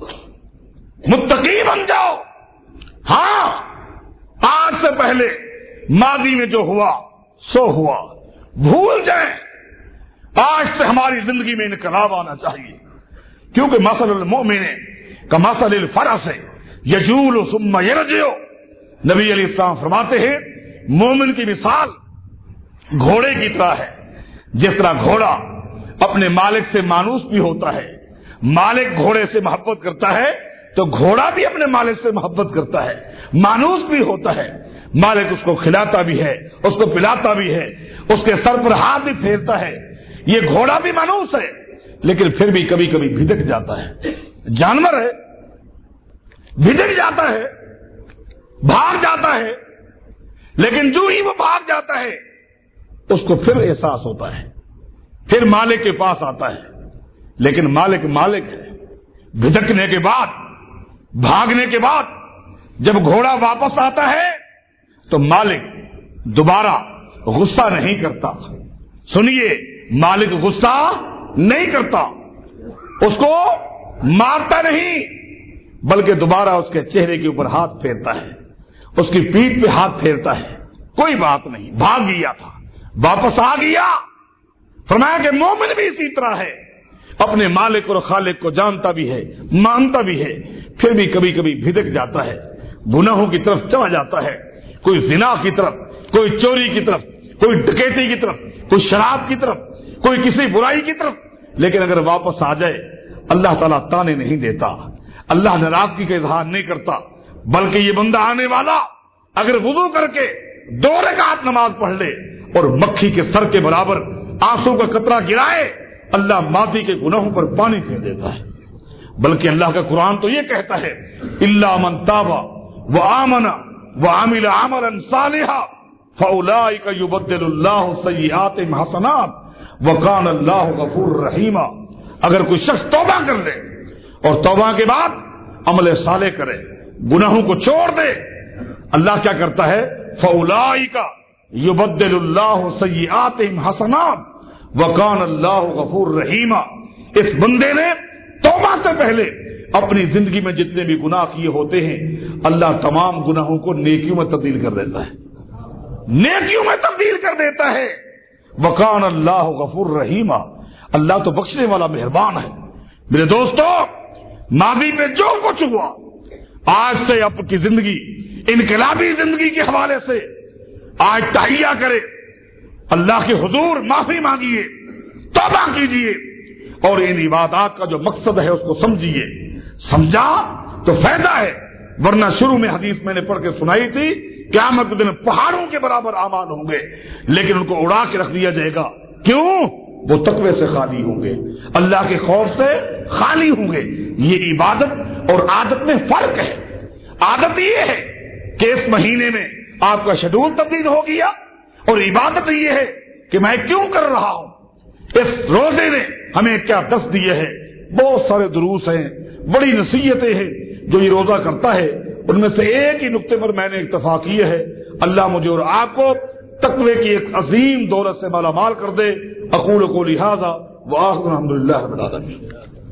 متقی بن جاؤ۔ ہاں، آج سے پہلے ماضی میں جو ہوا سو ہوا، بھول جائیں۔ آج سے ہماری زندگی میں انقلاب آنا چاہیے، کیونکہ مثل المؤمن کمثل الفرس یجول ثم یرجع، نبی علیہ السلام فرماتے ہیں مومن کی مثال گھوڑے کی طرح ہے۔ جس طرح گھوڑا اپنے مالک سے مانوس بھی ہوتا ہے، مالک گھوڑے سے محبت کرتا ہے تو گھوڑا بھی اپنے مالک سے محبت کرتا ہے، مانوس بھی ہوتا ہے۔ مالک اس کو کھلاتا بھی ہے، اس کو پلاتا بھی ہے، اس کے سر پر ہاتھ بھی پھیرتا ہے۔ یہ گھوڑا بھی مانوس ہے، لیکن پھر بھی کبھی کبھی بھٹک جاتا ہے، جانور ہے، بھٹک جاتا ہے، بھاگ جاتا ہے، لیکن جو ہی وہ بھاگ جاتا ہے اس کو پھر احساس ہوتا ہے، پھر مالک کے پاس آتا ہے۔ لیکن مالک مالک ہے، بھٹکنے کے بعد، بھاگنے کے بعد جب گھوڑا واپس آتا ہے تو مالک دوبارہ غصہ نہیں کرتا۔ سنیے، مالک غصہ نہیں کرتا، اس کو مارتا نہیں، بلکہ دوبارہ اس کے چہرے کے اوپر ہاتھ پھیرتا ہے، اس کی پیٹھ پہ ہاتھ پھیرتا ہے، کوئی بات نہیں، بھاگ گیا تھا واپس آ گیا۔ فرمایا کہ مومن بھی اسی طرح ہے، اپنے مالک اور خالق کو جانتا بھی ہے، مانتا بھی ہے، پھر بھی کبھی کبھی بھٹک جاتا ہے، گناہوں کی طرف چلا جاتا ہے، کوئی زنا کی طرف، کوئی چوری کی طرف، کوئی ڈکیتی کی طرف، کوئی شراب کی طرف، کوئی کسی برائی کی طرف۔ لیکن اگر واپس آ جائے اللہ تعالیٰ تانے نہیں دیتا، اللہ ناراضگی کا اظہار نہیں کرتا، بلکہ یہ بندہ آنے والا اگر وضو کر کے دو رکعت نماز پڑھ لے اور مکھی کے سر کے برابر آنسو کا قطرہ گرائے، اللہ ماضی کے گناہوں پر پانی پھیر دیتا ہے۔ بلکہ اللہ کا قرآن تو یہ کہتا ہے الا من تاب وآمن وعمل عملا صالحا فاولئک یبدل اللہ سیئاتہم حسنات وکان اللہ غفور رحیما۔ اگر کوئی شخص توبہ کر لے اور توبہ کے بعد عمل صالح کرے، گناہوں کو چھوڑ دے، اللہ کیا کرتا ہے؟ فاولئک یبدل اللہ سیئاتہم حسنات وکان اللہ غفور رحیما۔ اس بندے نے توبہ سے پہلے اپنی زندگی میں جتنے بھی گناہ کیے ہوتے ہیں، اللہ تمام گناہوں کو نیکیوں میں تبدیل کر دیتا ہے، نیکیوں میں تبدیل کر دیتا ہے۔ وکان اللہ غفور رحیما، اللہ تو بخشنے والا مہربان ہے۔ میرے دوستو، ماضی میں جو کچھ ہوا، آج سے آپ کی زندگی انقلابی زندگی کے حوالے سے آج تحیہ کرے، اللہ کے حضور معافی مانگیے، توبہ کیجیے، اور ان عبادات کا جو مقصد ہے اس کو سمجھیے۔ سمجھا تو فائدہ ہے، ورنہ شروع میں حدیث میں نے پڑھ کے سنائی تھی، قیامت کے دن پہاڑوں کے برابر اعمال ہوں گے لیکن ان کو اڑا کے رکھ دیا جائے گا۔ کیوں؟ وہ تقوی سے خالی ہوں گے، اللہ کے خوف سے خالی ہوں گے۔ یہ عبادت اور عادت میں فرق ہے۔ عادت یہ ہے کہ اس مہینے میں آپ کا شیڈول تبدیل ہو گیا، اور عبادت یہ ہے کہ میں کیوں کر رہا ہوں۔ اس روزے نے ہمیں کیا دست دیے ہیں؟ بہت سارے دروس ہیں، بڑی نصیحتیں ہیں جو یہ روزہ کرتا ہے۔ ان میں سے ایک ہی نقطے پر میں نے اکتفا کی ہے، اللہ مجھے اور آپ کو تقوی کی ایک عظیم دولت سے مالا مال کر دے۔ اقول قولی ھذا وآخر الحمد للہ رب العالمین۔